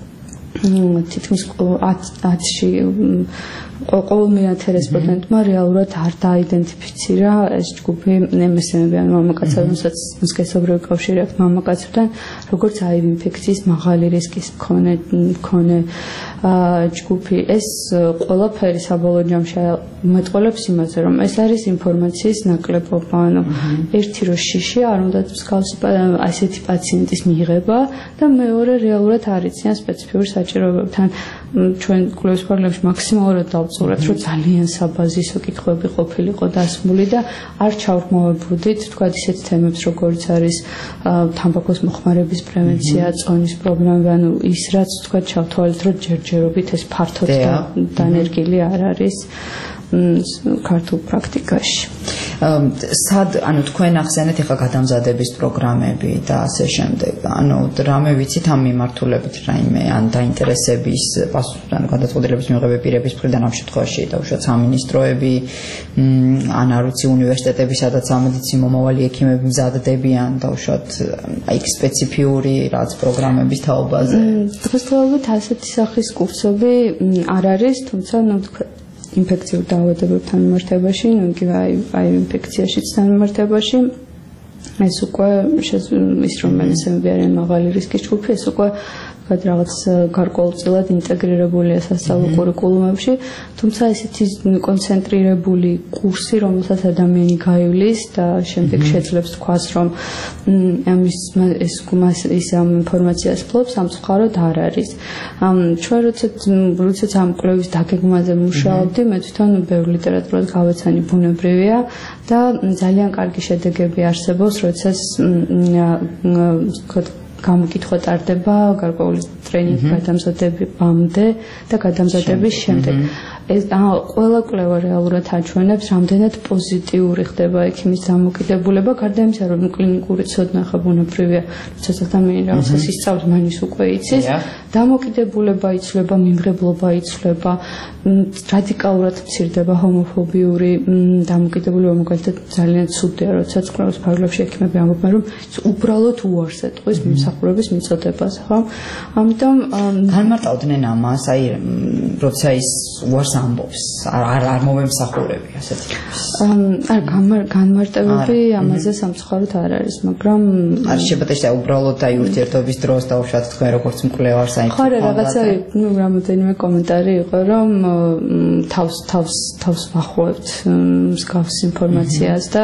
თითქმის ათში ყოველ მეათე რესპონდენტმა რეალურად არ დააიდენტიფიცირა ეს ჯგუფი ნემესები ან მამაკაცები, რომელსაც სქესობრივი კავშირი აქვს მამაკაცებთან, როგორც აი ვი ინფექციის მაღალი რისკის მქონე მქონე ჯგუფი. ეს ყველაფერი საბოლოო ჯამში მეტყოლებს იმაზე, რომ ეს არის ინფორმაციის ნაკლებობა, ანუ ერთი რო შიში არ უნდა მსგავსი ასეთი პაციენტის მიღება და მეორე რეალურად არ იციან სპეციფიურ საჭიროებებთან. ჩვენ კვლევის პროგრამებში მაქსიმალურად დავწუხრათ, რომ ძალიან საბაზისო კითხვები ყოფილიყო დასმული და არ ჩავრმოვებოდით, თქვა ისეთ თემებს, როგორც არის თამბაქოს მოხმარების პრევენცია, წონის პრობლემა, ანუ ის რაც თქვა ჩავთვალეთ, რომ ჯერჯერობით ეს ფართოდ დანერგილი არ არის ქართულ პრაქტიკაში. სად, ანუ თქვენ ახსენეთ ახლა გადამზადების პროგრამები და ასე შემდეგ. ანუ რამე ვიცით ამ მიმართულებით რაიმე ან დაინტერესების ანუ გადაწყვეტილების მიღების პირების მხრიდან ამ შემთხვევაში დაუშვათ სამინისტროები, ან არ ვიცი უნივერსიტეტები, სადაც სამედიცინო მომავალი ექიმები მზადდებიან, დაუშვათ აი სპეციფიური რაც პროგრამების თაობაზე. დღესდღეობით ასეთი სახის კურსები არ არის, თუმცა ნუ ინფექციურ დაავადებებთან მიმართებაში, ნუ იგივე აი ვი ინფექციაშიც მიმართებაში ეს უკვე ის რომელიც არიან მაღალი რისკის ჯგუფი, ეს უკვე რაღაც გარკვეულწილად ინტეგრირებულია სასწავლო კურიკულუმებში, თუმცა ესეთი კონცენტრირებული კურსი, რომელსაც ადამიანი გაივლის და შემდეგ შეძლებს თქვას, რომ ამის ეს ის ამ ინფორმაციას ფლობს, სამწუხაროდ არ არის. ჩვენ როდესაც ამ კვლევის დაგეგმაზე მუშაობდი, მე თვითონ ბევრ ლიტერატურას გავეცანი ბუნებრივია და ძალიან კარგი შედეგები არსებობს, როდესაც გამოკითხვა ტარდება გარკვეული ტრენინგი გადამზადებამდე და გადამზადების შემდეგ. ეს ყველა კვლევა რეალურად აჩვენებს, რამდენად პოზიტიური ხდება ექიმის დამოკიდებულება, გარდა იმისა, რომ კლინიკური ცოდნა ხა ბუნებრივია, როცა ადამიანი რაღაცას ისწავლის, მაინც უკვე იცის, დამოკიდებულება იცვლება, მიმღებლობა იცვლება, რადიკალურად მცირდება ჰომოფობიური დამოკიდებულება, მაგალითად ძალიან ცუდია, როცა კვლევის ფარგლებში ექიმები ამბობენ, რომ უბრალოდ უარს ეტყვის მიმსახურების მიწოდებას, ხო? ამიტომ განმარტავდნენ ამას, აი როცა ის უარს ამბობს, არ არ მომემსახურები ასეთი. არ განმარტებები ამაზე სამწუხაროდ არ არის, მაგრამ არ შეფეთქე უბრალოდ აი ურთიერთობის დროს დაუშვათ თქვენ როგორც მკვლევარს აი ხო, რაღაცა ნუ რამოდენიმე კომენტარი იყო, რომ თავს თავს თავს ვახუებთ მსგავს ინფორმაციას და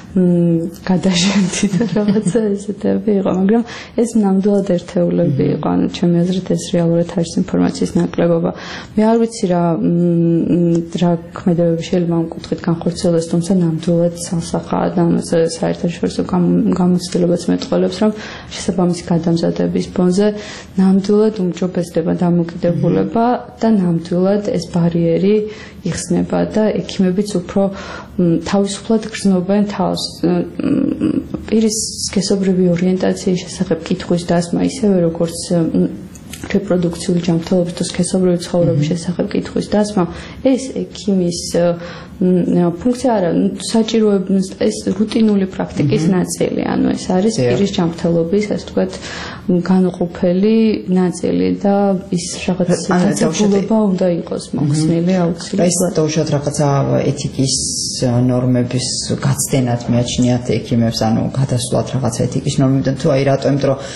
გადაშენდით რაღაცა ესეთები იყო, მაგრამ ეს ნამდვილად ერთეულები იყო, ანუ ჩემი აზრით ეს რეალურად არის ინფორმაციის ნაკლებობა. მე არ ვიცი რა რა ქმედებები შეიძლება ამ კუთხით განხორციელდეს, თუმცა ნამდვილად სასახაა და საერთაშორისო გამოცდილებაც მეტყველებს, რომ შესაბამისი გადამზადების ფონზე ნამდვილად უმჯობესდება დამოკიდებულება და ნამდვილად ეს ბარიერი იხსნება და ექიმებიც უფრო თავისუფლად გრძნობენ თავს. პირის სქესობრივი ორიენტაციის შესახებ კითხვის დასმა, ისევე როგორც რეპროდუქციული ჯანმრთელობის და სქესობრივი ცხოვრების შესახებ კითხვის დასმა, ეს ექიმის ფუნქცია არა, საჭიროების ეს რუტინული პრაქტიკის ნაწილი, ანუ ეს არის პირის ჯანმრთელობის, ასე ვთქვათ, განუყოფელი ნაწილი და ის რაღაც დაწესებულება უნდა იყოს მოხსნილი აუცილებლად. ეს დაუშვათ რაღაცა ეთიკის ნორმების გაცდენად მიაჩნიათ ექიმებს, ანუ გადასვლად რაღაცა ეთიკის ნორმებიდან, თუ აი რატო, იმიტომ რომ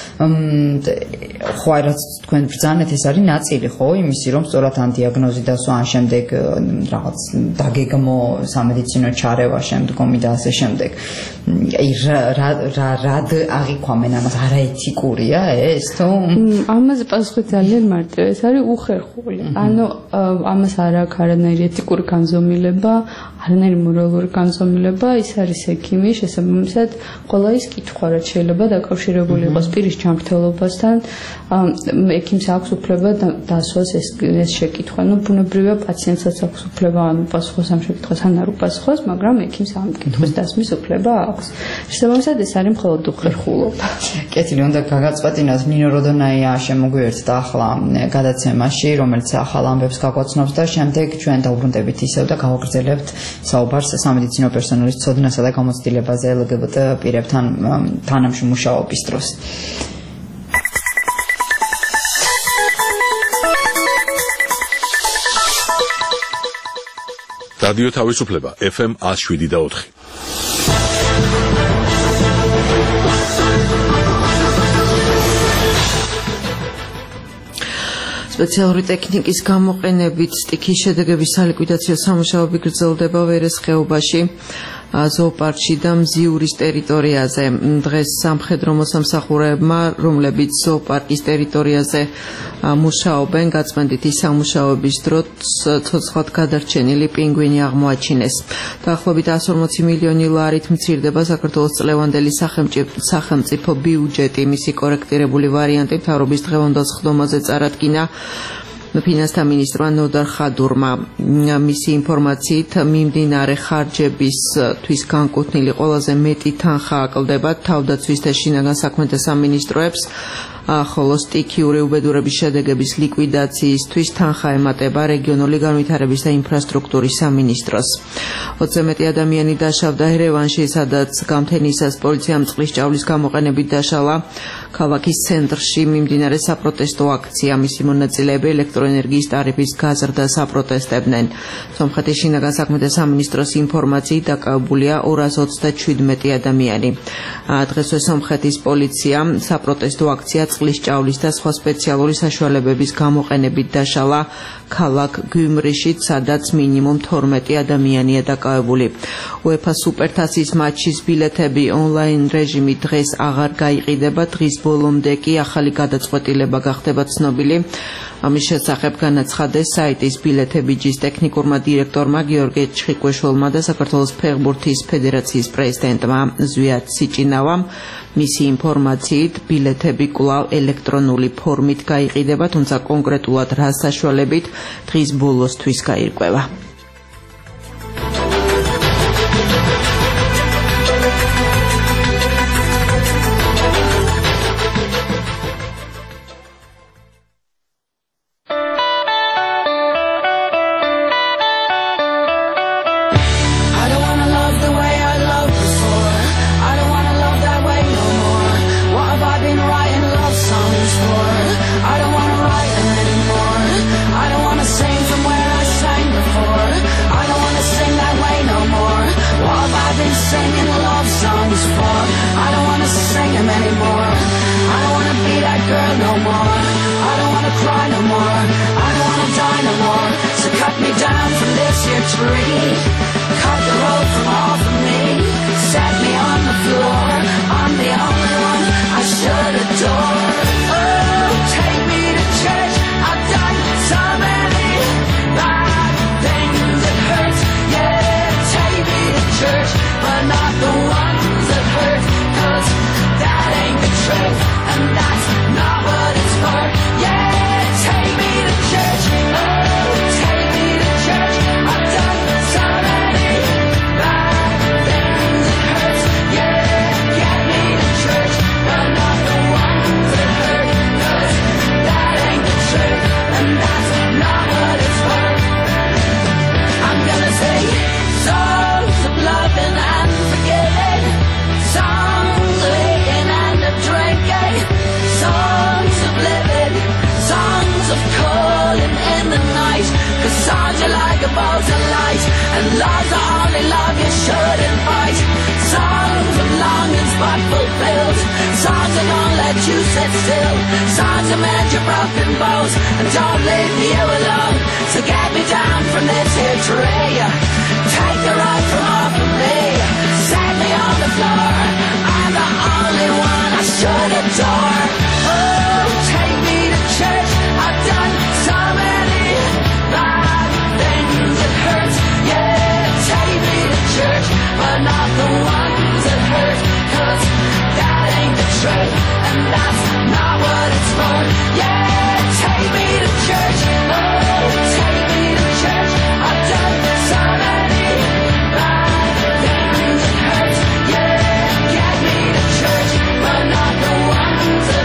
ხო აი რაც თქვენ ბრძანეთ, ეს არის ნაწილი, ხო, იმისი, რომ სწორად ამ დიაგნოზი დასვა, ან შემდეგ რაღაც დაგეგმო სამედიცინო ჩარევა შემდგომი და ასე შემდეგ. აი რა რა რა აღიქვამენ ამას, არაეთიკურია ეს თუ? ამაზე პასუხი ძალიან მარტივია, ეს არის უხერხული. ანუ ამას არ აქვს არანაირი ეთიკური განზომილება, არანაირი მორალური განზომილება, ის არის ექიმი, შესაბამისად, ყველა ის კითხვა, რაც შეიძლება დაკავშირებული იყოს პირის ჯანმრთელობასთან, ექიმს აქვს უფლება დასვას ეს ეს შეკითხვა. ნუ ბუნებრივია პაციენტსაც აქვს უფლება ანუ პასუხოს ამ შეკითხვას ან არ უპასუხოს, მაგრამ ექიმს ამ კითხვის დასმის უფლება აქვს. შესაბამისად, ეს არის მხოლოდ უხერხულობა. კეთილი, უნდა გაგაწყვეტინოთ ნინო როდონაია შემოგვიერთდა ახლა გადაცემაში, რომელიც ახალ ამბებს გაგვაცნობს და შემდეგ ჩვენ დავბრუნდებით ისევ და გავაგრძელებთ საუბარს სამედიცინო პერსონალის ცოდნასა და გამოცდილებაზე ელ გი ბე ტე პირებთან თანამშრომლობის დროს. რადიო თავისუფლება ეფ ემ one oh seven და four. სპეციალური ტექნიკის გამოყენებით სტიქის შედეგების სალიკვიდაციო სამუშაოები გრძელდება ვერეს ხეობაში, ზოოპარკში და მზიურის ტერიტორიაზე. დღეს სამხედრო მოსამსახურეებმა, რომლებიც ზოოპარკის ტერიტორიაზე მუშაობენ, გაწმენდით ის სამუშაოების დროს ცოცხლად გადარჩენილი პინგვინი აღმოაჩინეს. დაახლოებით one hundred forty მილიონი ლარით მცირდება საქართველოს წლევანდელი სახელმწიფო ბიუჯეტი. მისი კორექტირებული ვარიანტი მთავრობის დღევანდელ სხდომაზე წარადგინა ფინანსთა მინისტრმა ნოდარ ხადურმა. მისი ინფორმაციით, მიმდინარე ხარჯებისთვის განკუთვნილი ყველაზე მეტი თანხა აკლდება თავდაცვის და შინაგან საქმეთა სამინისტროებს, ხოლო სტიქიური უბედურების შედეგების ლიკვიდაციისთვის თანხა ემატება რეგიონული განვითარების და ინფრასტრუქტურის სამინისტროს. ოცზე მეტი ადამიანი დაშავდა ერევანში, სადაც გამთენისას პოლიციამ წყლის ჭავლის გამოყენებით დაშალა ქალაქის ცენტრში მიმდინარე საპროტესტო აქცია. მისი მონაწილეები ელექტროენერგიის ტარიფის გაზრდას აპროტესტებდნენ. სომხეთის შინაგან საქმეთა სამინისტროს ინფორმაციით დაკავებულია two hundred twenty-seven ადამიანი. დღესვე სომხეთის პოლიციამ საპროტესტო აქცია წყლის ჭავლის და სხვა სპეციალური საშუალებების გამოყენებით დაშალა ქალაქ გიუმრიშით, სადაც მინიმუმ twelve ადამიანია დაკავებული. UEFA სუპერთასის მატჩის ბილეთები ონლაინ რეჟიმით დღეს აღარ გაიყიდება. დღის ბოლომდე კი ახალი გადაწყვეტილება გახდება ცნობილი. ამის შესახებ განაცხადეს საიტის ბილეთებიჯის ტექნიკურმა დირექტორმა გიორგი ჩხიკვეშვილმა და საქართველოს ფეხბურთის ფედერაციის პრეზიდენტმა ზვიად სიჭინავამ. მისი ინფორმაციით, ბილეთები კვლავ ელექტრონული ფორმით გაიყიდება, თუმცა კონკრეტულად რა საშუალებით დღის ბოლოსთვის გაირკვევა. One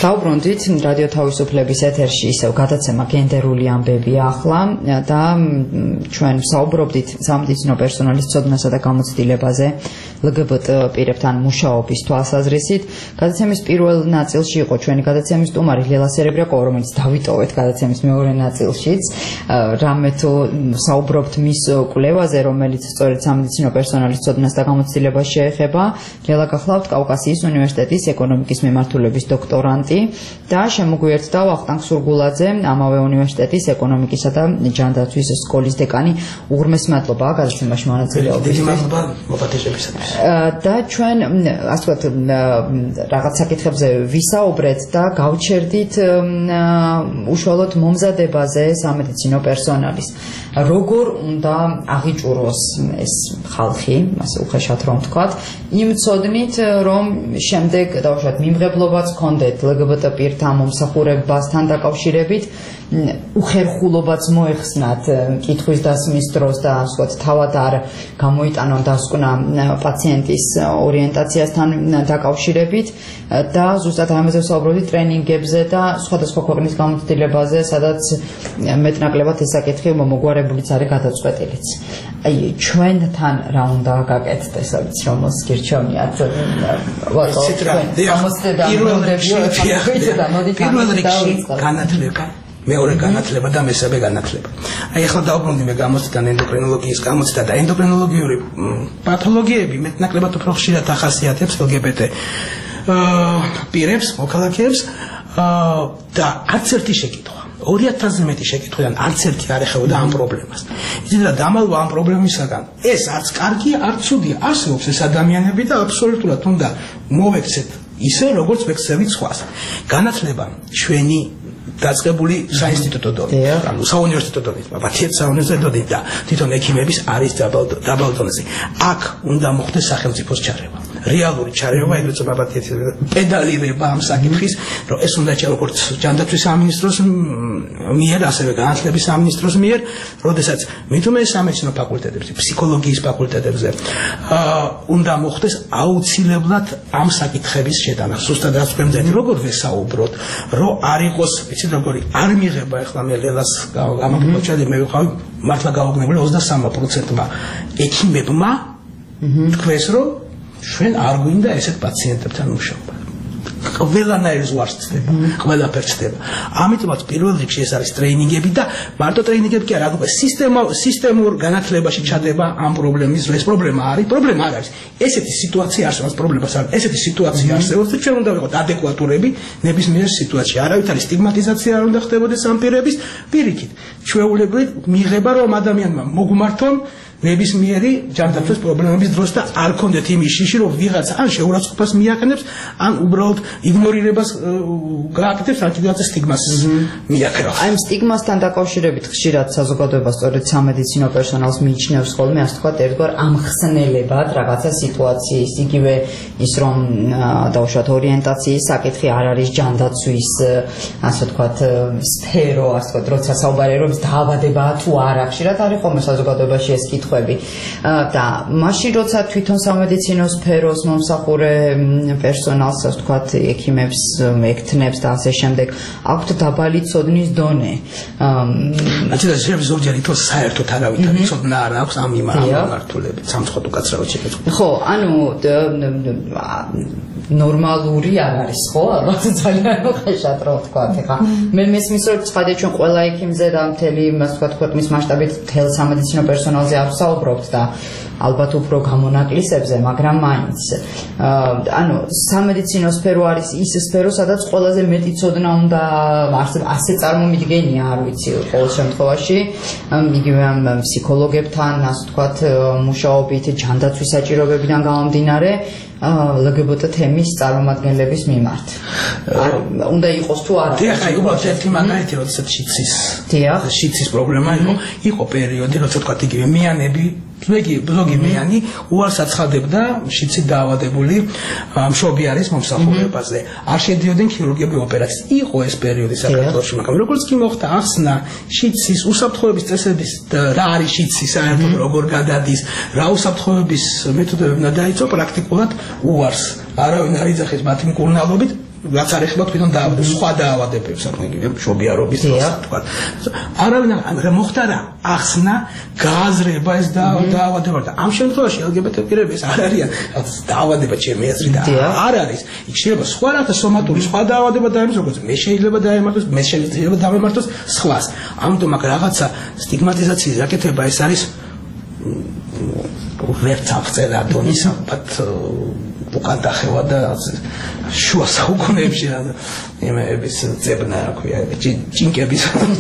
საუბრობთ რადიო თავისუფლების ეთერში ისევ გადაცემა გენდერული ამბები ახლა და ჩვენ საუბრობთ სამედიცინო პერსონალის ცოდნასა და გამოცდილებაზე ლგბტ პირებთან მუშაობის თვალსაზრისით. გადაცემის პირველ ნაწილში იყო ჩვენი გადაცემის სტუმარი ლელა სერებრაკოვა, რომელიც დავიტოვეთ გადაცემის მეორე ნაწილშიც. რამე თუ საუბრობთ მის კვლევაზე, რომელიც სწორედ სამედიცინო პერსონალის ცოდნას და გამოცდილებას შეეხება. ლელა გახლავთ კავკასიის უნივერსიტეტის ეკონომიკის მიმართულების დოქტორანტი და შემოგვიერთდა ვახტანგ სურგულაძე, ამავე უნივერსიტეტის ეკონომიკისა და ჯანდაცვის სკოლის დეკანი. უღრმეს მადლობა გადაცემაში მონაწილეობისთვის. მადლობა მოპატიჟებისათვის. და ჩვენ ასე ვთქვათ რაღაც საკითხებზე ვისაუბრეთ და გავჩერდით უშუალოდ მომზადებაზე სამედიცინო პერსონალის. როგორ უნდა აღიჭუროს ეს ხალხი, ასე უხეშად რომ ვთქვათ, იმ ცოდნით, რომ შემდეგ დავუშვათ მიმღებლობაც გქონდეთ ლგბტ პირთა მომსახურებასთან დაკავშირებით, უხერხულობაც მოეხსნათ კითხვის დასმის დროს და ასე ვთქვათ, თავად არ გამოიტანონ დასკვნა პაციენტის ორიენტაციასთან დაკავშირებით და ზუსტად ამაზე ვსაუბრობთ ტრენინგებზე და სხვადასხვა ქვეყნის გამოცდილებაზე, სადაც მეტნაკლებად ეს საკითხი მოგვარებულიც არის გადაწყვეტილიც. აი ჩვენთან რა უნდა გაკეთდეს, სადაც რომ მოსგირჩევნიათ პირველ რიგში განათლება, მეორე განათლება და მესამე განათლება. აი ახლა დავბრუნდი მე გამოცდიდან ენდოკრინოლოგიის გამოცდა და ენდოკრინოლოგიური პათოლოგიები მეტნაკლებად უფრო ხშირად ახასიათებს ლგბტ პირებს, მოქალაქეებს და არც ერთი შეკითხვა ორი ათასზე მეტი შეკითხვიდან არც ერთი არ ეხებოდა ამ პრობლემას. იცით რა დამალვა ამ პრობლემისაგან ეს არც კარგია, არც ცუდია. არსებობს ეს ადამიანები და აბსოლუტურად უნდა მოვექცეთ ისე როგორც ვექცევით სხვას. განათლება ჩვენი დაწყებული საინსტიტუტო დონით, ანუ საუნივერსიტეტო დონით, მათი საუნივერსიტეტო დონით და თვითონ ექიმების არის დაბალ დონეზე. აქ უნდა მოხდეს სახელმწიფოს ჩარევა. რეალური ჩარევა, ეგრეთ წოდებული პედალირება ამ საკითხის, რომ ეს უნდა ჩარო როგორც ჯანდაცვის სამინისტროს მიერ, ასევე განათლების სამინისტროს მიერ, როდესაც მithume სამედიცინო ფაკულტეტებზე, ფსიქოლოგიის ფაკულტეტებზე უნდა მოხდეს აუცილებლად ამ საკითხების შეტანა. ზუსტად რაც გვემზადი, როგორ ვესაუბროთ, რომ არ იყოს, იცით როგორი არ მიიღება ახლა მე ლელას გამოგოჩადი მე ვიყავი მართლა გაუგნებელი ოცდასამი პროცენტმა ექიმებმა თქვეს რომ ჩვენ არ გვინდა ესეთ პაციენტებთან მუშაობა. ყველანაირ ზღვარს ცდება, ყველაფერს ცდება. ამიტომაც პირველ რიგში ეს არის ტრეინინგები და მარტო ტრეინინგები კი არა, უკვე სისტემა სისტემურ განათლებაში ჩადება ამ პრობლემის, ეს პრობლემა არის, პრობლემა არ არის. ესეთი სიტუაცია არსებობს, პრობლემას არ, ესეთი სიტუაცია არსებობს და ჩვენ უნდა ვიყოთ ადეკვატურები ნებისმიერ სიტუაციაში. არავით არის სტიგმატიზაცია არ უნდა ხდებოდეს ამ პირების, პირიქით. ჩვეულებრივ მიიღება რომ ადამიანმა მოგმართონ ნებისმიერი ჯანდაცვის პრობლემების დროს და არ კონდეთ იმის შიში რომ ვიღაცა ან შეურაცხყოფას მიაყენებს ან უბრალოდ იგნორირებას გააკეთებს ან კიდევ სტიგმას მიაქრავს. აი სტიგმასთან დაკავშირებით ხშირად საზოგადოება სწორედ სამედიცინო პერსონალს მიიჩნევს ხოლმე ასე ვთქვათ ერთგვარ ამხსნელებად რაღაცა სიტუაციის, იგივე ის რომ დავუშვათ ორიენტაციის საკითხი არ არის ჯანდაცვის ასე ვთქვათ სფერო, ასე ვთქვათ, როცა საუბარია რომ დაავადებაა თუ არა, ხშირად არის ხოლმე საზოგადოებაში ეს კითხვა და მაშინ როცა თვითონ სამედიცინო სფეროს მომსახურე პერსონალს, ასე ვთქვათ, ექიმებს, ექთნებს და ასე შემდეგ, აქვთ დაბალი ცოდნის დონე. აცი და შეიძლება ზოგჯერ ითქვას საერთოდ არავითარი ცოდნა არ აქვს ამ მიმართულებით, სამწუხაროდ უკაცრავად შეგეძლო. ხო, ანუ ნორმალური არ არის, ხო? ალბათ ძალიან უხეშად რო ვთქვათ, ეხა მე მესმის რომ ცხადია ჩვენ ყველა ექიმზე და მთელი, ასე ვთქვათ, ქვეყნის მასშტაბით მთელ სამედიცინო პერსონალზე არ ვსაუბრობთ და ალბათ უფრო გამონაკლისებზე, მაგრამ მაინც ანუ სამედიცინო სფერო არის ის სფერო, სადაც ყველაზე მეტი ცოდნა უნდა ასე წარმომიდგენია, არ ვიცი, ყოველ შემთხვევაში, იგივე ამ ფსიქოლოგებთან, ასე ვთქვათ, მუშაობით, ჯანდაცვის საჭიროებებიდან გამომდინარე, ლგბტ თემის წარმომადგენლების მიმართ. უნდა იყოს თუ არა. დიახ, აი უბრალოდ ერთი მაგალითი, როდესაც შიცის. დიახ, შიცის პრობლემა იყო, იყო პერიოდი, როცა თქვა იგივე მიანები, ზოგი ზოგი მიანი უარს აცხადებდა შიცით დაავადებული მშობიარის მომსახურებაზე. არ შედიოდნენ ქირურგიული ოპერაციას. იყო ეს პერიოდი საქართველოში, მაგრამ როგორც კი მოხდა ახსნა შიცის უსაფრთხოების წესების რა არის შიცი, საერთოდ როგორ გადადის, რა უსაფრთხოების მეთოდებებმა დაიწყო პრაქტიკულად უარს. არავინ არ იძახის მათი მკურნალობით. რაც არ ეხება თვითონ დაავადებას, სხვა დაავადებებს, მშობიარობის დროს თქვა. არავინ არ მოხდა რა, ახსნა, გააზრება ეს დაავადება და ამ შემთხვევაში ელ გი ბი ტე პირები არ არიან დაავადება ჩემი აზრით არ არის. იქ შეიძლება სხვა რათა სომატური სხვა დაავადება დაემართოს, როგორც მე შეიძლება დაემართოს, მე შეიძლება დავემართოს სხვას. ამიტომ აქ რაღაცა სტიგმატიზაციის გაკეთება ეს არის ვერც აღწერა დონის ალბათ უკან დახევა და შუა საუკუნეებში რა იმების ძებნა რა ქვია ჭინკების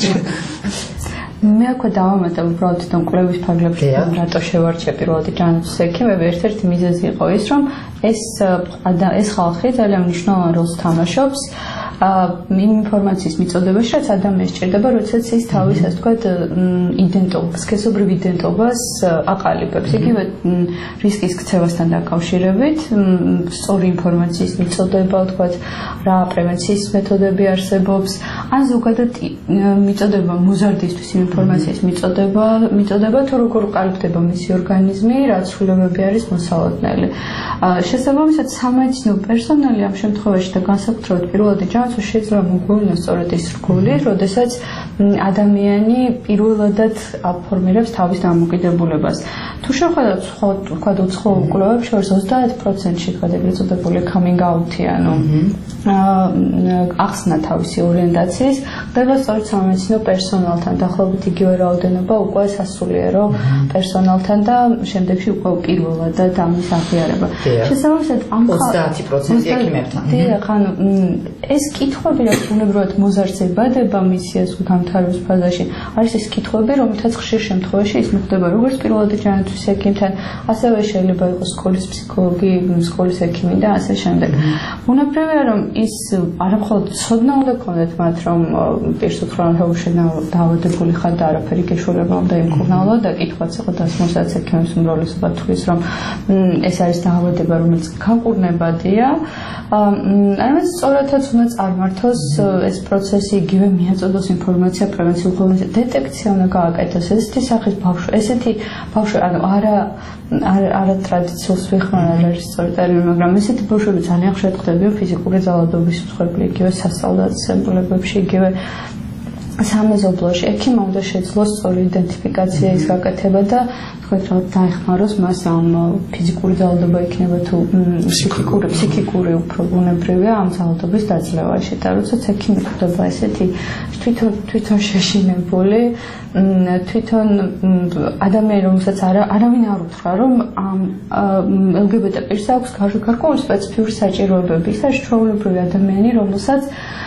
მე აქვე დავამატე უბრალოდ თვითონ კვლევის ფარგლებში რატო შევარჩიე პირველად ჯანმრთელობის ექიმები ერთ-ერთი მიზეზი იყო ის რომ ეს ეს ხალხი ძალიან მნიშვნელოვან როლს თამაშობს იმ ინფორმაციის მიწოდებაში, რაც ადამიანს სჭირდება, როდესაც ის თავის ასე ვთქვათ იდენტობას, სქესობრივ იდენტობას აყალიბებს. იგივე რისკის ქცევასთან დაკავშირებით, სწორი ინფორმაციის მიწოდება, ვთქვათ, რა პრევენციის მეთოდები არსებობს, ან ზოგადად მიწოდება მოზარდისთვის იმ ინფორმაციის მიწოდება, მიწოდება თუ როგორ უყალიბდება მისი ორგანიზმი, რა ცვლილებები არის მოსალოდნელი. შესაბამისად, სამედიცინო პერსონალი ამ შემთხვევაში და განსაკუთრებით პირველად შეიძლება მოგვიყვანოს სწორედ ის რგოლი, როდესაც ადამიანი პირველადად აფორმირებს თავის დამოკიდებულებას. თუ შევხედოთ სხვა ვთქვათ უცხოურ კვლევებს შორის ოცდაათ პროცენტში ვთქვათ ეგრეთ წოდებული coming out-ი, ანუ ახსნა თავისი ორიენტაციის, ხდება სწორედ სამედიცინო პერსონალთან, დაახლოებით იგივე რაოდენობა უკვე სასულიერო პერსონალთან და შემდეგში უკვე პირველადად ამის აღიარება. შესაბამისად ამ ოცდაათი პროცენტი ექიმებთან. დიახ, ანუ ეს კითხვები რაც უნებრივად მოზარდება მისიას განვითარების ფაზაში არის ეს კითხვები რომელთაც ხშირ შემთხვევაში ის მოხდება როგორც პირველად ჯანმრთელობის ექიმთან ასევე შეიძლება იყოს სკოლის ფსიქოლოგი სკოლის ექიმი და ასე შემდეგ უნებრივია რომ ის არამხოლოდ ცოდნა უნდა ქონდეთ მათ რომ პირსუთხრანობაში დაავადებული ხარ და არაფერი გეშველება უნდა იმკურნალო და კითხვაც იყო დასმოსაც ექიმის უმრავლესობა თulis რომ ეს არის დაავადება რომელიც განკურნებადია ამას სწორედაც უნდა წარმართოს ეს პროცესი იგივე მიაწოდოს ინფორმაცია პრევენციულ ხელოვნებაზე დეტექცია უნდა გააკეთოს ესეთი სახის ბავშვი ესეთი ბავშვი ანუ არა არა ტრადიციულ სვიხმარ არ არის სწორი ტერმინი მაგრამ ესეთი ბავშვები ძალიან ხშირად ხდებიან ფიზიკური ძალადობის მსხვერპლი იგივე სასწავლებლებში იგივე სამეზობლოში ექიმმა უნდა შეძლოს სწორი იდენტიფიკაცია ის გაკეთება და თქვენ რა დაეხმაროს მას ამ ფიზიკური ძალადობა იქნება თუ ფსიქიკური ფსიქიკური უფრო ბუნებრივია ამ ძალადობის დაძლევაში და როდესაც ექიმი ხდება ესეთი თვითონ თვითონ შეშინებული თვითონ ადამიანი რომელსაც არავინ არ უთხრა რომ ამ ელ გი ბი ტე პირს აქვს გარკვეული სპეციფიკური საჭიროებები ის არის ჩვეულებრივი ადამიანი რომელსაც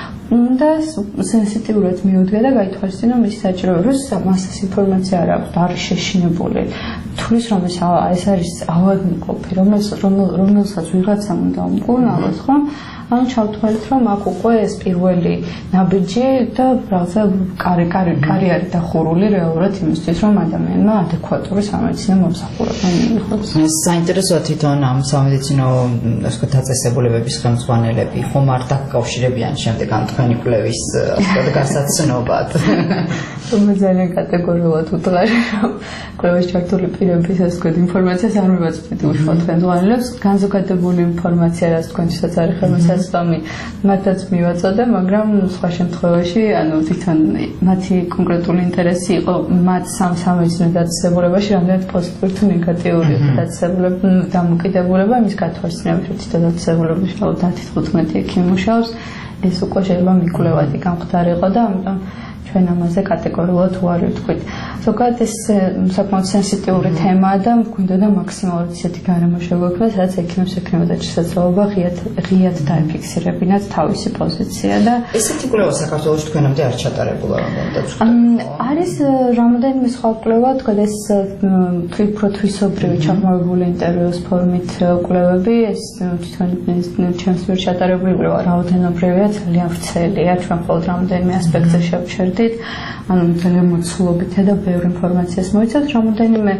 და სენსიტიურად მიუდგა და გაითვალისწინა მის საჭიროებას, მასას ინფორმაცია არ აქვს და არის შეშინებული. თulis რომ ეს ეს არის ავადმყოფი, რომელსაც ვიღაცამ უნდა უმკურნალოს, ხო? ანუ ჩავთვალეთ რომ აქ უკვე ეს პირველი ნაბიჯი და რაღაცა კარი კარი კარი არის დახურული რეალურად იმისთვის რომ ადამიანმა ადეკვატური სამედიცინო მომსახურება მიიღოს. საინტერესოა თვითონ ამ სამედიცინო ასე ვთქვათ დაწესებულებების ხელმძღვანელები ხომ არ დაკავშირებიან შემდეგ ამ თქვენი კვლევის ასე გასაცნობად. თუმცა ძალიან კატეგორიულად უთხარი რომ კვლევის ჩართული პირების ასე ვთქვათ ინფორმაციას არ მივაწვდით უშუალოდ ხელმძღვანელებს განზოგადებული ინფორმაცია რაც თქვენთვისაც არის ხელმისაწვდომი მათაც მივაწოდე მაგრამ სხვა შემთხვევაში ანუ თვითონ მათი კონკრეტული ინტერესი იყო მათ სამ სამედიცინო დაწესებულებაში რამდენად პოზიტიური თუ ნეგატიური დაწესებულება დამოკიდებულება მის გათვალისწინებით რომ თვითონ დაწესებულებაში ოცდაათი თხუთმეტი ექიმი მუშაობს ეს უკვე შეიძლება მიკვლევადი გამხდარიყო და ამიტომ ჩვენ ამაზე კატეგორიულად უარი ვთქვით. ზოგადად ეს საკმაოდ სენსიტიური თემაა და მგვინდოდა მაქსიმალურად ისეთი გარემო შეგვექმნას, რაც ექიმებს ექნებოდა შესაძლებლობა ღიად ღიად დაეფიქსირებინათ თავისი პოზიცია და ესეთი კვლევა საქართველოში თქვენამდე არ ჩატარებულა რამონდა. არის რამოდენიმე სხვა კვლევა, თქვენ ეს უფრო თვისობრივი ჩაღრმავებული ინტერვიუს ფორმით კვლევები, ეს თვითონ ჩემს მიერ ჩატარებული კვლევა რაოდენობრივია, ძალიან ვრცელია, ჩვენ მხოლოდ რამოდენიმე ასპექტზე შევჩერდით ვარდით, ანუ ძალიან მოცულობითა და ბევრ ინფორმაციას მოიცავთ, რამოდენიმე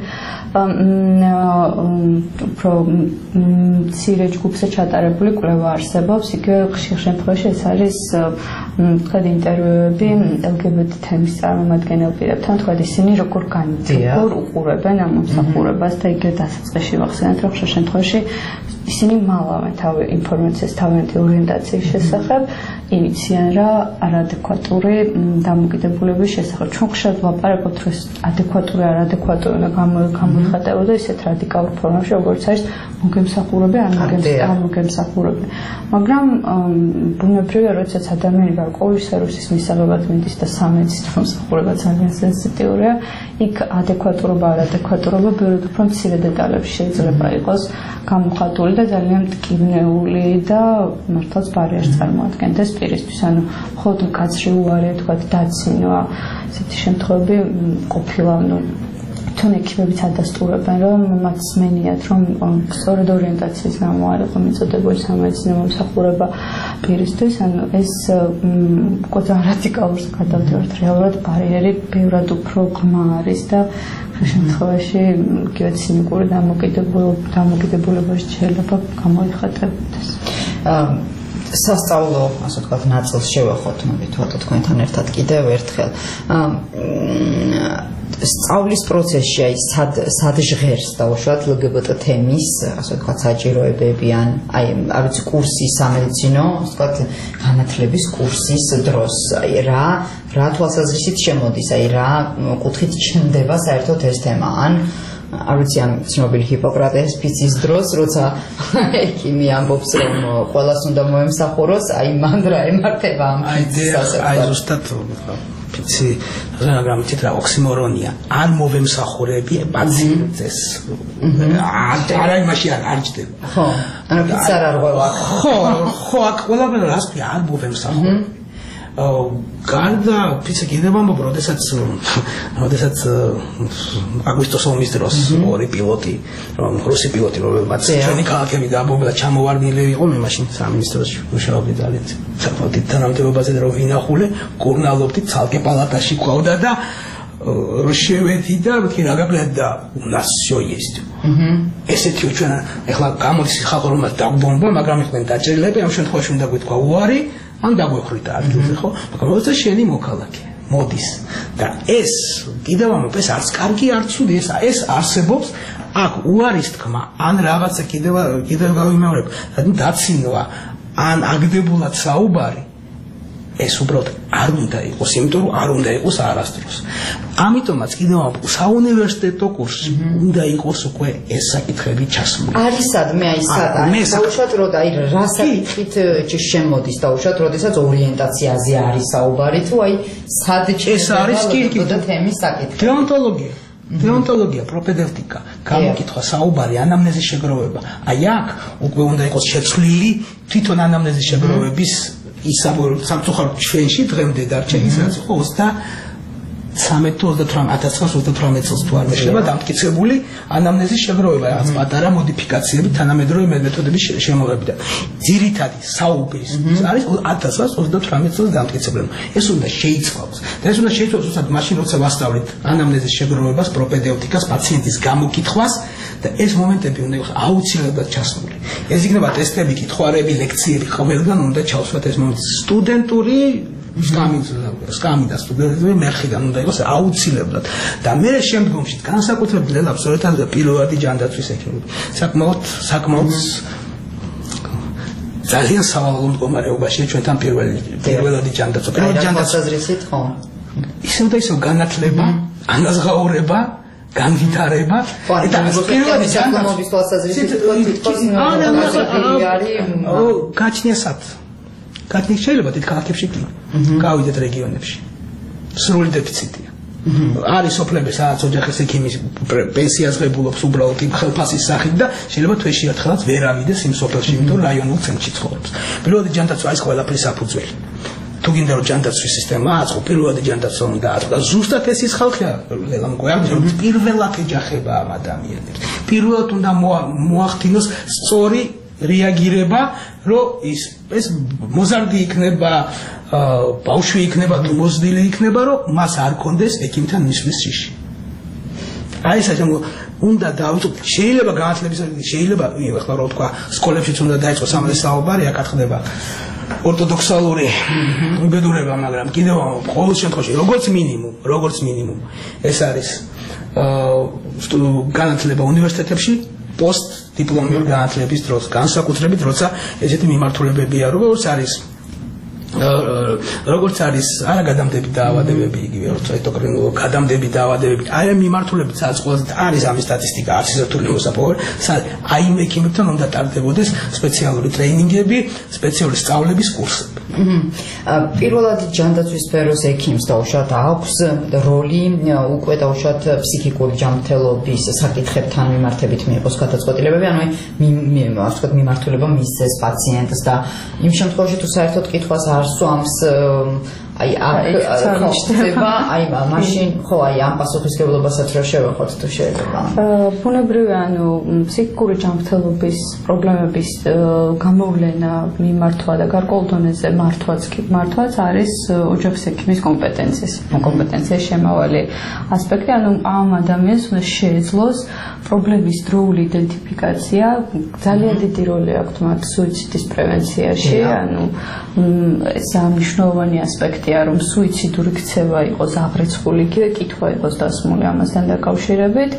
უფრო მცირე ჯგუფზე ჩატარებული კვლევა არსებობს, იგივე ხშირ შემთხვევაში ეს არის თქვა ინტერვიუები ელ გი ბი ტი თემის წარმომადგენელ პირებთან, თქვა ისინი როგორ განიცდიან, როგორ უყურებენ ამ მომსახურებას და იგივე დასაწყისში ვახსენეთ, რომ ხშირ შემთხვევაში ისინი მალავენ თავი ინფორმაციას თავიანთი ორიენტაციის შესახებ, იმიციან რა არადეკვატური დამოკიდებულების შესახებ. ჩვენ ხშირად ვაპარაკობთ, რომ ადეკვატური არადეკვატური უნდა გამოიხატებოდა ისეთ რადიკალურ ფორმებში, როგორც არის მოგემსახურები, ან მოგემსახურები. მაგრამ ბუნებრივია, როდესაც ადამიანი გარკვეული სერვისის მისაღებად მიდის და სამედიცინო მომსახურება ძალიან სენსიტიურია, იქ ადეკვატურობა, არადეკვატურობა ბევრად უფრო მცირე დეტალებში შეიძლება იყოს გამოხატული და ძალიან მტკივნეული და მართლაც ბარიერს წარმოადგენდეს პირისთვის, ანუ მხოლოდ კაცრი უარი, თქვა დაცინვა, ესეთი შემთხვევები ყოფილა, ანუ თვითონ ექიმებიც ადასტურებენ, რომ მათ სმენიათ, რომ სწორედ ორიენტაციის გამო არ იყო მიწოდებული სამედიცინო მომსახურება პირისთვის, ანუ ეს უკვე ძალიან რადიკალურს გადავდივართ, რეალურად ბარიერი ბევრად უფრო ღრმა არის და შემთხვევაში კიდევ ცინიკური დამოკიდებულებაში შეიძლება გამოიხატებოდეს. სასწავლო, ასე ვთქვათ, ნაწილს შევახოთ, მოდით ვატო თქვენთან ერთად კიდევ ერთხელ. სწავლის პროცესში აი სად სად ჟღერს დაუშვათ ელ გი ბი ტი თემის, ასე ვთქვათ, საჭიროებები ან აი არ ვიცი კურსი სამედიცინო, ასე ვთქვათ, განათლების კურსის დროს, აი რა რა თვალსაზრისით შემოდის, აი რა კუთხით ჩნდება საერთოდ ეს თემა, ან არ ვიცი ამ ცნობილი ჰიპოკრატეს ფიცის დროს, როცა ექიმი ამბობს, რომ ყველას უნდა მოემსახუროს, აი მან რა ემართება ამ ფიცს. აი ზუსტად ფიცი რამითით რა ოქსიმორონია, არ მოვემსახურები პაციენტს. არა იმაში არ ჯდება. ხო, ანუ ფიცს არ არღვევა. ხო, ხო, აქ ყველაფერი რას ქვია, არ მოვემსახურები. გარდა ფიცი კიდევ ამბობ, როდესაც როდესაც აგვისტოს ომის დროს ორი პილოტი, რუსი პილოტი, რომელმაც ჩვენი ქალაქები დააბომბა, ჩამოვარდნილი იყო, მე მაშინ სამინისტროში მუშაობდი ძალიან საფრთხით თანამდებობაზე და რომ ვინახულე, კურნალობდი ცალკე პალატაში ყავდა და შევედი და ვთქვი რა გაგვიათ და უნდა всё есть. ესეთი ჩვენ ეხლა გამოდის ხალხო რომ დაგვბომბა, მაგრამ იყვნენ დაჭერილები, ამ შემთხვევაში უნდა გვითქვა უარი ან დაგვეხრით ადგილზე, ხო? მაგრამ როცა შენი მოქალაქე მოდის და ეს კიდევ ამბობ, ეს არც კარგი, არც ცუდი, ეს ეს არსებობს, აქ უარის თქმა, ან რაღაცა კიდევ კიდევ გავიმეორებ, დაცინვა, ან აგდებულად საუბარი, ეს უბრალოდ არ უნდა იყოს, იმიტომ რომ არ უნდა იყოს არასდროს. ამიტომაც კიდევ ამბობ, საუნივერსიტეტო კურსში უნდა იყოს უკვე ეს საკითხები ჩასმული. არის სადმე აი სად არის დაუშვათ რომ აი რა საკითხით შემოდის დაუშვათ, როდესაც ორიენტაციაზე არის საუბარი, თუ აი სად ეს არის კი კი თემის საკითხი. დეონტოლოგია. დეონტოლოგია, პროპედევტიკა, გამოკითხვა, საუბარი, ანამნეზის შეგროვება. აი აქ უკვე უნდა იყოს შეცვლილი თვითონ ანამნეზის შეგროვების ის სამწუხაროდ ჩვენში დღემდე დარჩენის რაც იყო ოცდამეცხრამეტ თუ ოცდათვრამეტ ათას ცხრაას ოცდათვრამეტ წელს თუ არ მეშლება დამტკიცებული ანამნეზის შეგროვება, რაღაც პატარა მოდიფიკაციები თანამედროვე მეთოდების შემოღებიდან. ძირითადი საუბრის არის ათას ცხრაას ოცდათვრამეტ წელს დამტკიცებული. ეს უნდა შეიცვალოს. და ეს უნდა შეიცვალოს უბრალოდ მაშინ როცა ვასწავლით ანამნეზის შეგროვებას, პროპედევტიკას, პაციენტის გამოკითხვას და ეს მომენტები უნდა იყოს აუცილებლად ჩასმული. ეს იქნება ტესტები, კითხვარები, ლექციები, ყველგან უნდა ჩავსვათ ეს მომენტი. სტუდენტური სკამი და სტუდენტური მერხიდან უნდა იყოს აუცილებლად. და მე შემდგომში განსაკუთრებით აბსოლუტურად პირველადი ჯანდაცვის ექიმები. საკმაოდ საკმაოდ ძალიან სავალალო მდგომარეობაშია ჩვენთან პირველი პირველადი ჯანდაცვა. პირველადი ჯანდაცვაზრისით ხო? ისევ და ისევ განათლება, ანაზღაურება, განვითარება და პირველადი ჯანდაცვის თვალსაზრისით თითქოს გაჩნიასად გაჩნია შეიძლება თით ქალაქებში კი გავიდეთ რეგიონებში სრული დეფიციტია არის სოფლები სადაც ოჯახის ექიმის პენსიას ღებულობს უბრალოდ იმ ხელფასის სახით და შეიძლება თვეში ერთხელაც ვერ ავიდეს იმ სოფელში, იმიტომ რომ რაიონულ ცენტრში ცხოვრობს. პირველადი ჯანდაცვა არის ყველაფრის საფუძველი. თუ გინდა რომ ჯანდაცვის სისტემა აწყო, პირველადი ჯანდაცვა უნდა აწყო და ზუსტად ეს ის ხალხია, ლელამ გვიამბობს, რომ პირველად ეჯახება ამ ადამიანებს. პირველად უნდა მოახდინოს სწორი რეაგირება, რომ ის ეს მოზარდი იქნება ბავშვი იქნება თუ მოზრდილი იქნება, რომ მას არ კონდეს ექიმთან მისვლის შიში. აი ეს უნდა დავიწყოთ, შეიძლება განათლების შეიძლება ახლა რო თქვა სკოლებშიც უნდა დაიწყოს ამ ეს საუბარი, აქ ხდება ორთოდოქსალური უბედურება, მაგრამ კიდევ ყოველ შემთხვევაში როგორც მინიმუმ, როგორც მინიმუმ ეს არის განათლება უნივერსიტეტებში პოსტ დიპლომური განათლების დროს, განსაკუთრებით როცა ესეთი მიმართულებებია, როგორც არის როგორც არის არა გადამდები დაავადებები, იგივე როცა ეტოკრინული გადამდები დაავადებები, აი ამ მიმართულებით სადაც ყველაზე არის ამის სტატისტიკა, არც ისე რთული მოსაპოვარი, აი იმ ექიმებთან უნდა ტარდებოდეს სპეციალური ტრეინინგები, სპეციალური სწავლების კურსები. პირველად ჯანდაცვის სფეროს ექიმს დაუშვათ აქვს როლი უკვე დაუშვათ ფსიქიკური ჯანმრთელობის საკითხებთან მიმართებით მიიღოს გადაწყვეტილებები, ანუ ასე ვთქვათ მიმართულება მისცეს პაციენტს და იმ შემთხვევაში თუ საერთოდ კითხვას არ სვამს აი აქ ხდება აი მაშინ ხო აი ამ პასუხისმგებლობასაც რა შევეხოთ თუ შეიძლება ბუნებრივია ანუ ფსიქიკური ჯანმრთელობის პრობლემების გამოვლენა მიმართვა და გარკვეულ დონეზე მართვაც კი მართვაც არის ოჯახის ექიმის კომპეტენციის კომპეტენციის შემავალი ასპექტი ანუ ამ ადამიანს უნდა შეეძლოს პრობლემის დროული იდენტიფიკაცია ძალიან დიდი როლი აქვს მათ სუიციდის პრევენციაში ანუ ეს მნიშვნელოვანი ასპექტია რომ სუიციდური ქცევა იყოს აღრიცხული კითხვა იყოს დასმული ამასთან დაკავშირებით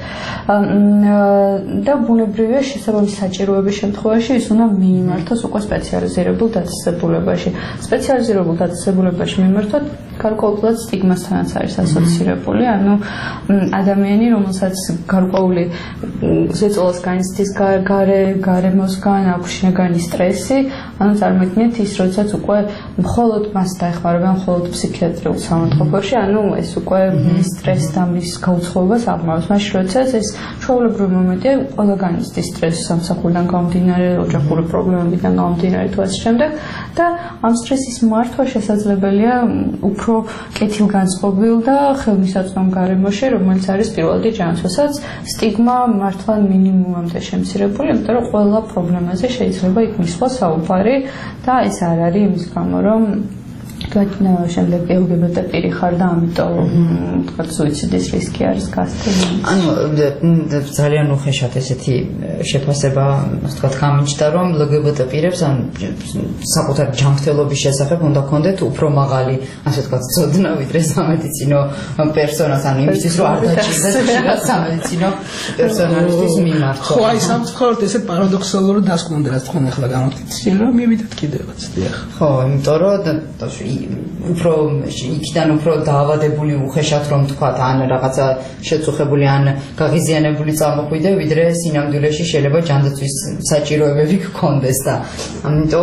და ბუნებრივია შესაბამის საჭიროების შემთხვევაში ის უნდა მიიმართოს უკვე სპეციალიზირებულ დაწესებულებაში სპეციალიზირებულ დაწესებულებაში მიმართოთ გარკვეულად სტიგმასთანაც არის ასოცირებული ანუ ადამიანი რომელსაც გარკვეული ზეწოლას განიცდის გარე გარემოსგან აქვს შინაგანი სტრესი ანუ წარმოიდგინეთ ის როდესაც უკვე მხოლოდ მას დაეხმარებიან მხოლოდ ფსიქიატრიულ სამართლებაში ანუ ეს უკვე სტრესს და მის გაუცხოებას აღმარებს მაშინ როდესაც ეს ჩვეულებრივი მომენტია ყველა განიცდის სტრესს სამსახურიდან გამომდინარე ოჯახური პრობლემებიდან გამომდინარე თუ ასე შემდეგ და ამ სტრესის მართვა შესაძლებელია უფრო კეთილგანწყობილ და ხელმისაწვდომ გარემოში რომელიც არის პირველადი ჯანმრთელობასაც სტიგმა მართლა მინიმუმამდე შემცირებული იმიტომ რომ ყველა პრობლემაზე შეიძლება იქ მისვლა საუბარი და ეს არ არის იმის გამო რომ თქვა შემდეგ ელგბტ პირი ხარ და ამიტომ თქვა სუიციდის რისკი არის გასცემი. ანუ ძალიან უხეშად ესეთი შეფასება თქვა გამიჩნდა რომ ლგბტ პირებს ან საკუთარ ჯანმრთელობის შესახებ უნდა ქონდეთ უფრო მაღალი ასე თქვა ცოდნა ვიდრე სამედიცინო პერსონას ან იმისთვის რომ არ დაჭირდეს სამედიცინო პერსონალისთვის მიმართვა. ხო აი სამწუხაროდ ესე პარადოქსალური დასკვნამდე რაც თქვენ ახლა გამოვთქვით რომ მივიდეთ კიდევაც დიახ. ხო იმიტომ რომ უფრო იქიდან უფრო დაავადებული უხეშად რომ თქვა ან რაღაცა შეწუხებული ან გაღიზიანებული წამოხვიდე ვიდრე სინამდვილეში შეიძლება ჯანდაცვის საჭიროებები გქონდეს და ამიტომ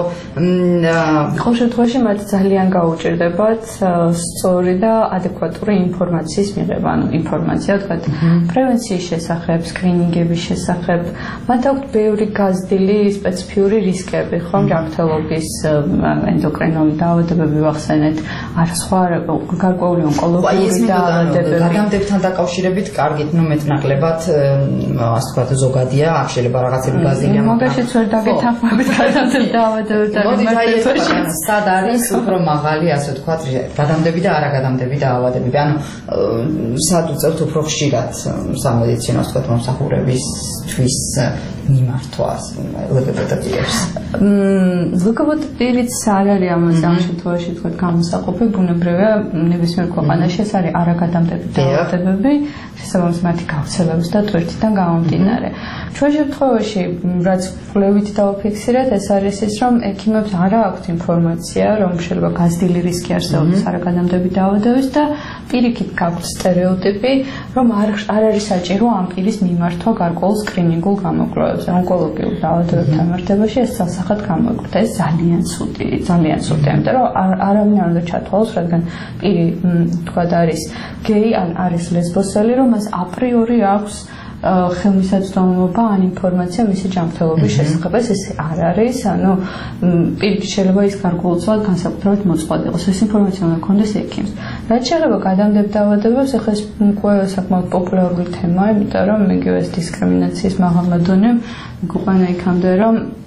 ყოველ შემთხვევაში მათ ძალიან გაუჭირდებათ სწორი და ადეკვატური ინფორმაციის მიღება ანუ ინფორმაცია თქვა პრევენციის შესახებ სკრინინგების შესახებ მათ აქვთ ბევრი გაზრდილი სპეციფიური რისკები ხომ ჯანმრთელობის ენდოკრინული დაავადებები ახსენეთ არ სხვა გარკვეული ონკოლოგიური დაავადებები გადამდებთან დაკავშირებით კარგით ნუ მეტნაკლებად ასე ვთქვათ ზოგადია აქ შეიძლება რაღაცები გაზრდილია მაგაშიც ვერ დაგეთანხმებით გადამდებ დაავადებებთან სად არის უფრო მაღალი ასე ვთქვათ გადამდები და არაგადამდები დაავადებები ანუ სად უწევთ უფრო ხშირად სამედიცინო ასე ვთქვათ მომსახურებისთვის მიმართვას ლგბტ პირებს ლგბტ პირიც არ არის ამაზე ამ შემთხვევაში თქვა გამოსაყოფი ბუნებრივია ნებისმიერ ქვეყანაში ეს არის არაგადამდები დაავადებები შესაბამის მათი გავრცელების და თვერთიდან გამომდინარე ჩვენ შემთხვევაში რაც კვლევით დავაფიქსირეთ ეს არის ის რომ ექიმებს არ აქვთ ინფორმაცია რომ შეიძლება გაზრდილი რისკი არსებობს არაგადამდები დაავადების და პირიქით გაქვთ სტერეოტიპი რომ არ არის საჭირო ამ პირის მიმართვა გარკვეულ სკრინინგულ გამოკვლევებზე ონკოლოგიურ დაავადებებთან მიმართებაში ეს სასახად გამოიკვეთა ეს ძალიან ცუდი ძალიან ცუდი ამიტომ რომ არავინ არ უნდა ჩათვალოს რადგან პირი თქვა არის გეი ან არის ლესბოსელი რომ მას აპრიორი აქვს ხელმისაწვდომობა ან ინფორმაცია მისი ჯანმრთელობის შესახებ ეს არ არის ანუ პირიქით შეიძლება ის გარკვეულწილად განსაკუთრებით მოწყვლად იყოს ეს ინფორმაცია უნდა ქონდეს ექიმს რაც შეეხება გადამდებთ დაავადებებს ახლა ეს უკვე საკმაოდ პოპულარული თემაა იმიტომ რომ იგივე ეს დისკრიმინაციის მაღალმა დონემ გვიყვანა იქამდე რომ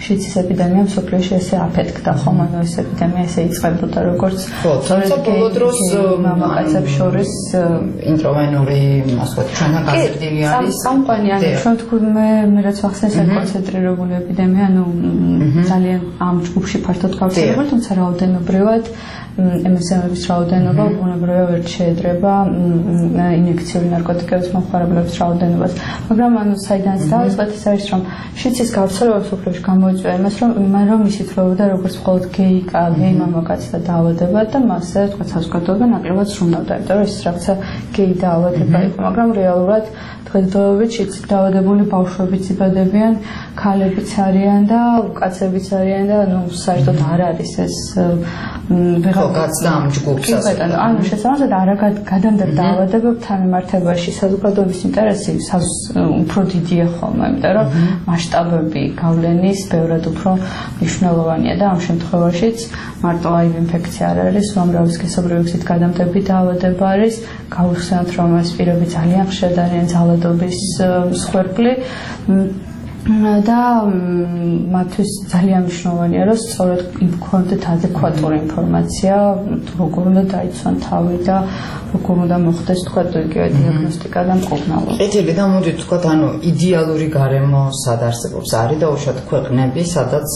შიცის ეპიდემია მსოფლიოში ესე აფეთქდა ხომ ანუ ეს ეპიდემია ესე იწყებოდა როგორც თორემ ბოლო დროს მამაკაცებს შორის ინტროვენური ასე ჩვენთან გაზრდილი არის სამყარო ანუ ჩვენ თქმა მე რაც ახსენე კონცენტრირებული ეპიდემია ანუ ძალიან ამ ჯგუფში ფართოდ გავრცელებული თუმცა რაოდენობრივად ემსემების რაოდენობა ბუნებრივად ვერ შეედრება ინიექციური ნარკოტიკების მომხმარებლების რაოდენობას მაგრამ ანუ საიდანაც დავიწყეთ ის არის რომ შიცის გავრცელება მსოფლიოში გამოიწვია იმას რომ იმან რომ ისიც ველოდა როგორც მხოლოდ გეი გეი მამაკაცთა დაავადება და მასზე თქვა საზოგადოება ნაკლებად სრუნავდა იმიტომ რომ ეს რაღაცა გეი დაავადება იყო მაგრამ რეალურად დღესდღეობით შიცით დაავადებული ბავშვებიც იბადებიან ქალებიც არიან და კაცებიც არიან და ანუ საერთოდ არ არის ეს ვეღარ გაცდა ამ ჯგუფს ასე ანუ შესაბამისად არ გადამდარ დაავადებებთან მიმართებაში საზოგადოების ინტერესი უფრო დიდია ხოლმე იმიტომ რომ მასშტაბები გავლენის ბევრად უფრო მნიშვნელოვანია და ამ შემთხვევაშიც მარტო აივ ინფექცია არ არის უამრავი სქესობრივი გზით გადამდები დაავადება არის გავიხსენოთ რომ ეს პირები ძალიან ხშირად არიან ძალადობის მსხვერპლი და მათთვის ძალიან მნიშვნელოვანია რომ სწორედ იქონდეთ ადეკვატური ინფორმაცია თუ როგორ უნდა დაიცვან თავი და როგორ უნდა მოხდეს თქვა იგივე დიაგნოსტიკა და მკურნალობა. ეთილი და მოდი თქვა ანუ იდეალური გარემო სად არსებობს არის და უშუალოდ ქვეყნები სადაც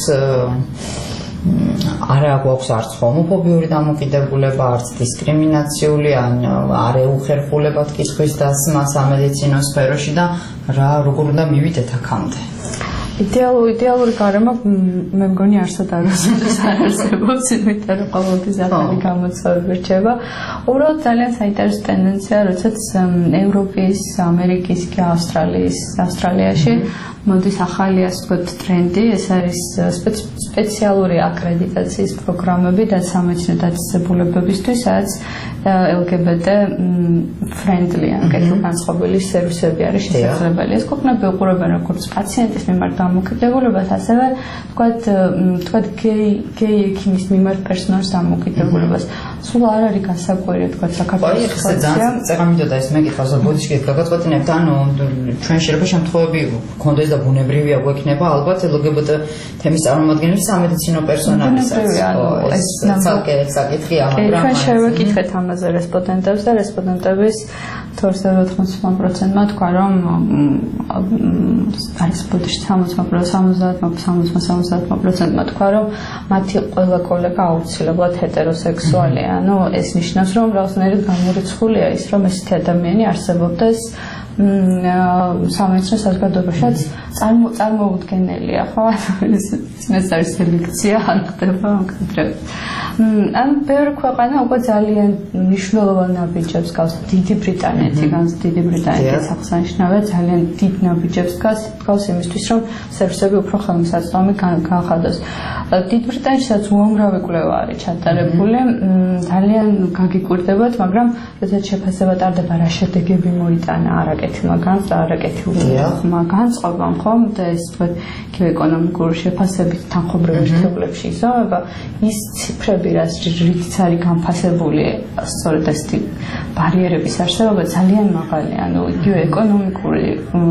არა გვაქვს არც ჰომოფობიური დამოკიდებულება, არც დისკრიმინაციული, ან არ ეუხერხულებათ კითხვის დასმა სამედიცინო სფეროში და რა როგორ უნდა მივიდეთ აქამდე. იდეალური იდეალური გარემო მე მგონი არსად არასოდეს არ არსებობს, იმიტომ რომ ყოველთვის ახალი გამოცდილება რჩება. უბრალოდ ძალიან საინტერესო ტენდენცია, როდესაც ევროპის, ამერიკის და ავსტრალიის ავსტრალიაში მოდის ახალი ასე ვთქვათ ტრენდი, ეს არის სპეციალური აკრედიტაციის პროგრამები და სამედიცინო დაწესებულებებისთვის, სადაც ელ გი ბი ტი friendly ან კეთილგანწყობილი სერვისები არის შესაძლებელი. ეს ქვეყნები უყურებენ როგორც პაციენტის მიმართ დამოკიდებულებას, ასევე ვთქვათ ვთქვათ გეი გეი ექიმის მიმართ პერსონალის დამოკიდებულებას. სულ არ არის გასაკვირი თქვათ საქართველოს სიტუაცია. წეგამიდოდა ეს მეკითხა ზოგადად გაგაწყვეტინებთ, ანუ ჩვენ შეიძლება შემთხვევები გქონდეს და ბუნებრივია გვექნება ალბათ ელ გი ბი ტი თემის წარმომადგენელი სამედიცინო პერსონალისაც. ეს ცალკე საკითხია, მაგრამ ჩვენ შევეკითხეთ ამაზე რესპონდენტებს და რესპონდენტების თორსა პროცენტმა თქვა რომ არის ბოდიში სამოცდაათ პროცენტმა თქვა რომ მათი ყველა კოლეგა აუცილებლად ჰეტეროსექსუალია. ანუ ეს ნიშნავს რომ რაღაცნაირად გამორიცხულია ის რომ ესეთი ადამიანი არსებობდეს სამედიცინო საზოგადოებაშიც წარმოუდგენელია ხო ეს არის სელექცია არ ხდება კონკრეტულად ან ბევრი ქვეყანა უკვე ძალიან მნიშვნელოვან ნაბიჯებს გავს დიდი ბრიტანეთი განს დიდი ბრიტანეთის აღსანიშნავია ძალიან დიდ ნაბიჯებს გავს გავს იმისთვის რომ სერვისები უფრო ხელმისაწვდომი განხადოს დიდ ბრიტანეთშიც უამრავი კვლევა არის ჩატარებული ძალიან გაგიკვირდებათ მაგრამ როდესაც შეფასება ტარდება რა შედეგები მოიტანა არაკეთილმა განწყობა არაკეთილმა განწყობამ ხომ და ეს თქვათ კი ეკონომიკური შეფასებით თანხმობრივ ერთეულებში იზომება ის ციფრები რაც რითიც არის განფასებული სწორედ ეს ბარიერების არსებობა ძალიან მაღალია ანუ იგივე ეკონომიკური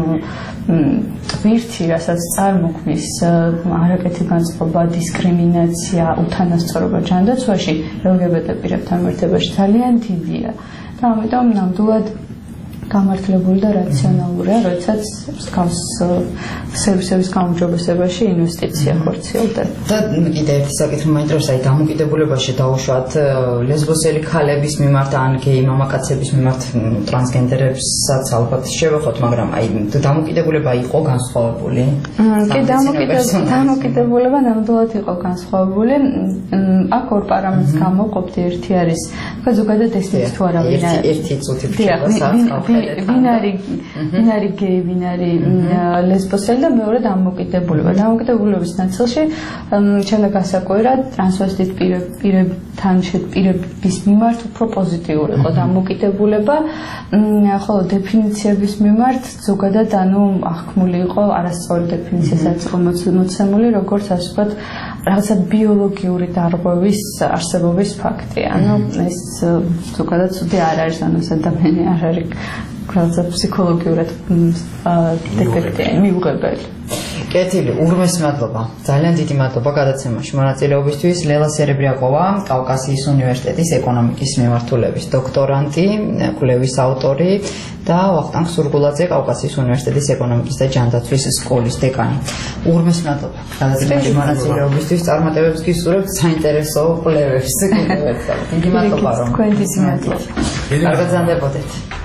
ვირთი რასაც წარმოქმნის არაკეთილ განწყობა დისკრიმინაცია უთანასწორობა ჯანდაცვაში ელ გი ბი ტი პირებთან მიმართებაში ძალიან დიდია და ამიტომ ნამდვილად გამართლებული და რაციონალურია, როდესაც მსგავს სერვისების გაუმჯობესებაში ინვესტიცია ხორციელდება. და კიდევ ერთი საკითხი მაინტერესებს, აი დამოკიდებულებაში დაუშვათ ლესბოსელი ქალების მიმართ ან გეი მამაკაცების მიმართ ტრანსგენდერებსაც ალბათ შევეხოთ, მაგრამ აი დამოკიდებულება იყო განსხვავებული. კი, დამოკიდებულება ნამდვილად იყო განსხვავებული. აქ ორ პარამეტრს გამოვყოფდი, ერთი არის, თქვა ზოგადად ეს თუ არა ვინა ერთი წუთი რჩება ვინ არის ვინ არის გეი, ვინ არის ლესბოსელი და მეორე დამოკიდებულება. დამოკიდებულების ნაწილში შეიძლება გასაკვირად ტრანსვესტით პირებთან პირების მიმართ უფრო პოზიტიური იყო დამოკიდებულება, ხოლო დეფინიციების მიმართ ზოგადად ანუ აღქმული იყო არასწორი დეფინიციასაც იყო მოცემული, როგორც ასე ვთქვათ, რაღაცა ბიოლოგიური დარღვევის არსებობის ფაქტი. ანუ ეს ზოგადად ცუდი არ არის, ანუ ეს ადამიანი არ არის რაღაცა ფსიქოლოგიურად დეფექტი, მიუღებელი. კეთილი, ურმეს მადლობა. ძალიან დიდი მადლობა გადაცემაში მონაწილეობისთვის. ლელა სერებრიაკოვა, კავკასიის უნივერსიტეტის ეკონომიკის მიმართულების დოქტორანტი, კვლევის ავტორი და ვახტანგ სურგულაძე, კავკასიის უნივერსიტეტის ეკონომიკის და ჯანდაცვის სკოლის დეკანი. ურმეს მადლობა გადაცემაში მონაწილეობისთვის. წარმატებებს გისურვებთ საინტერესო კვლევებს. დიდი მადლობა რომ. თქვენ დიდი მადლობა. კარგად ზანდებოდეთ.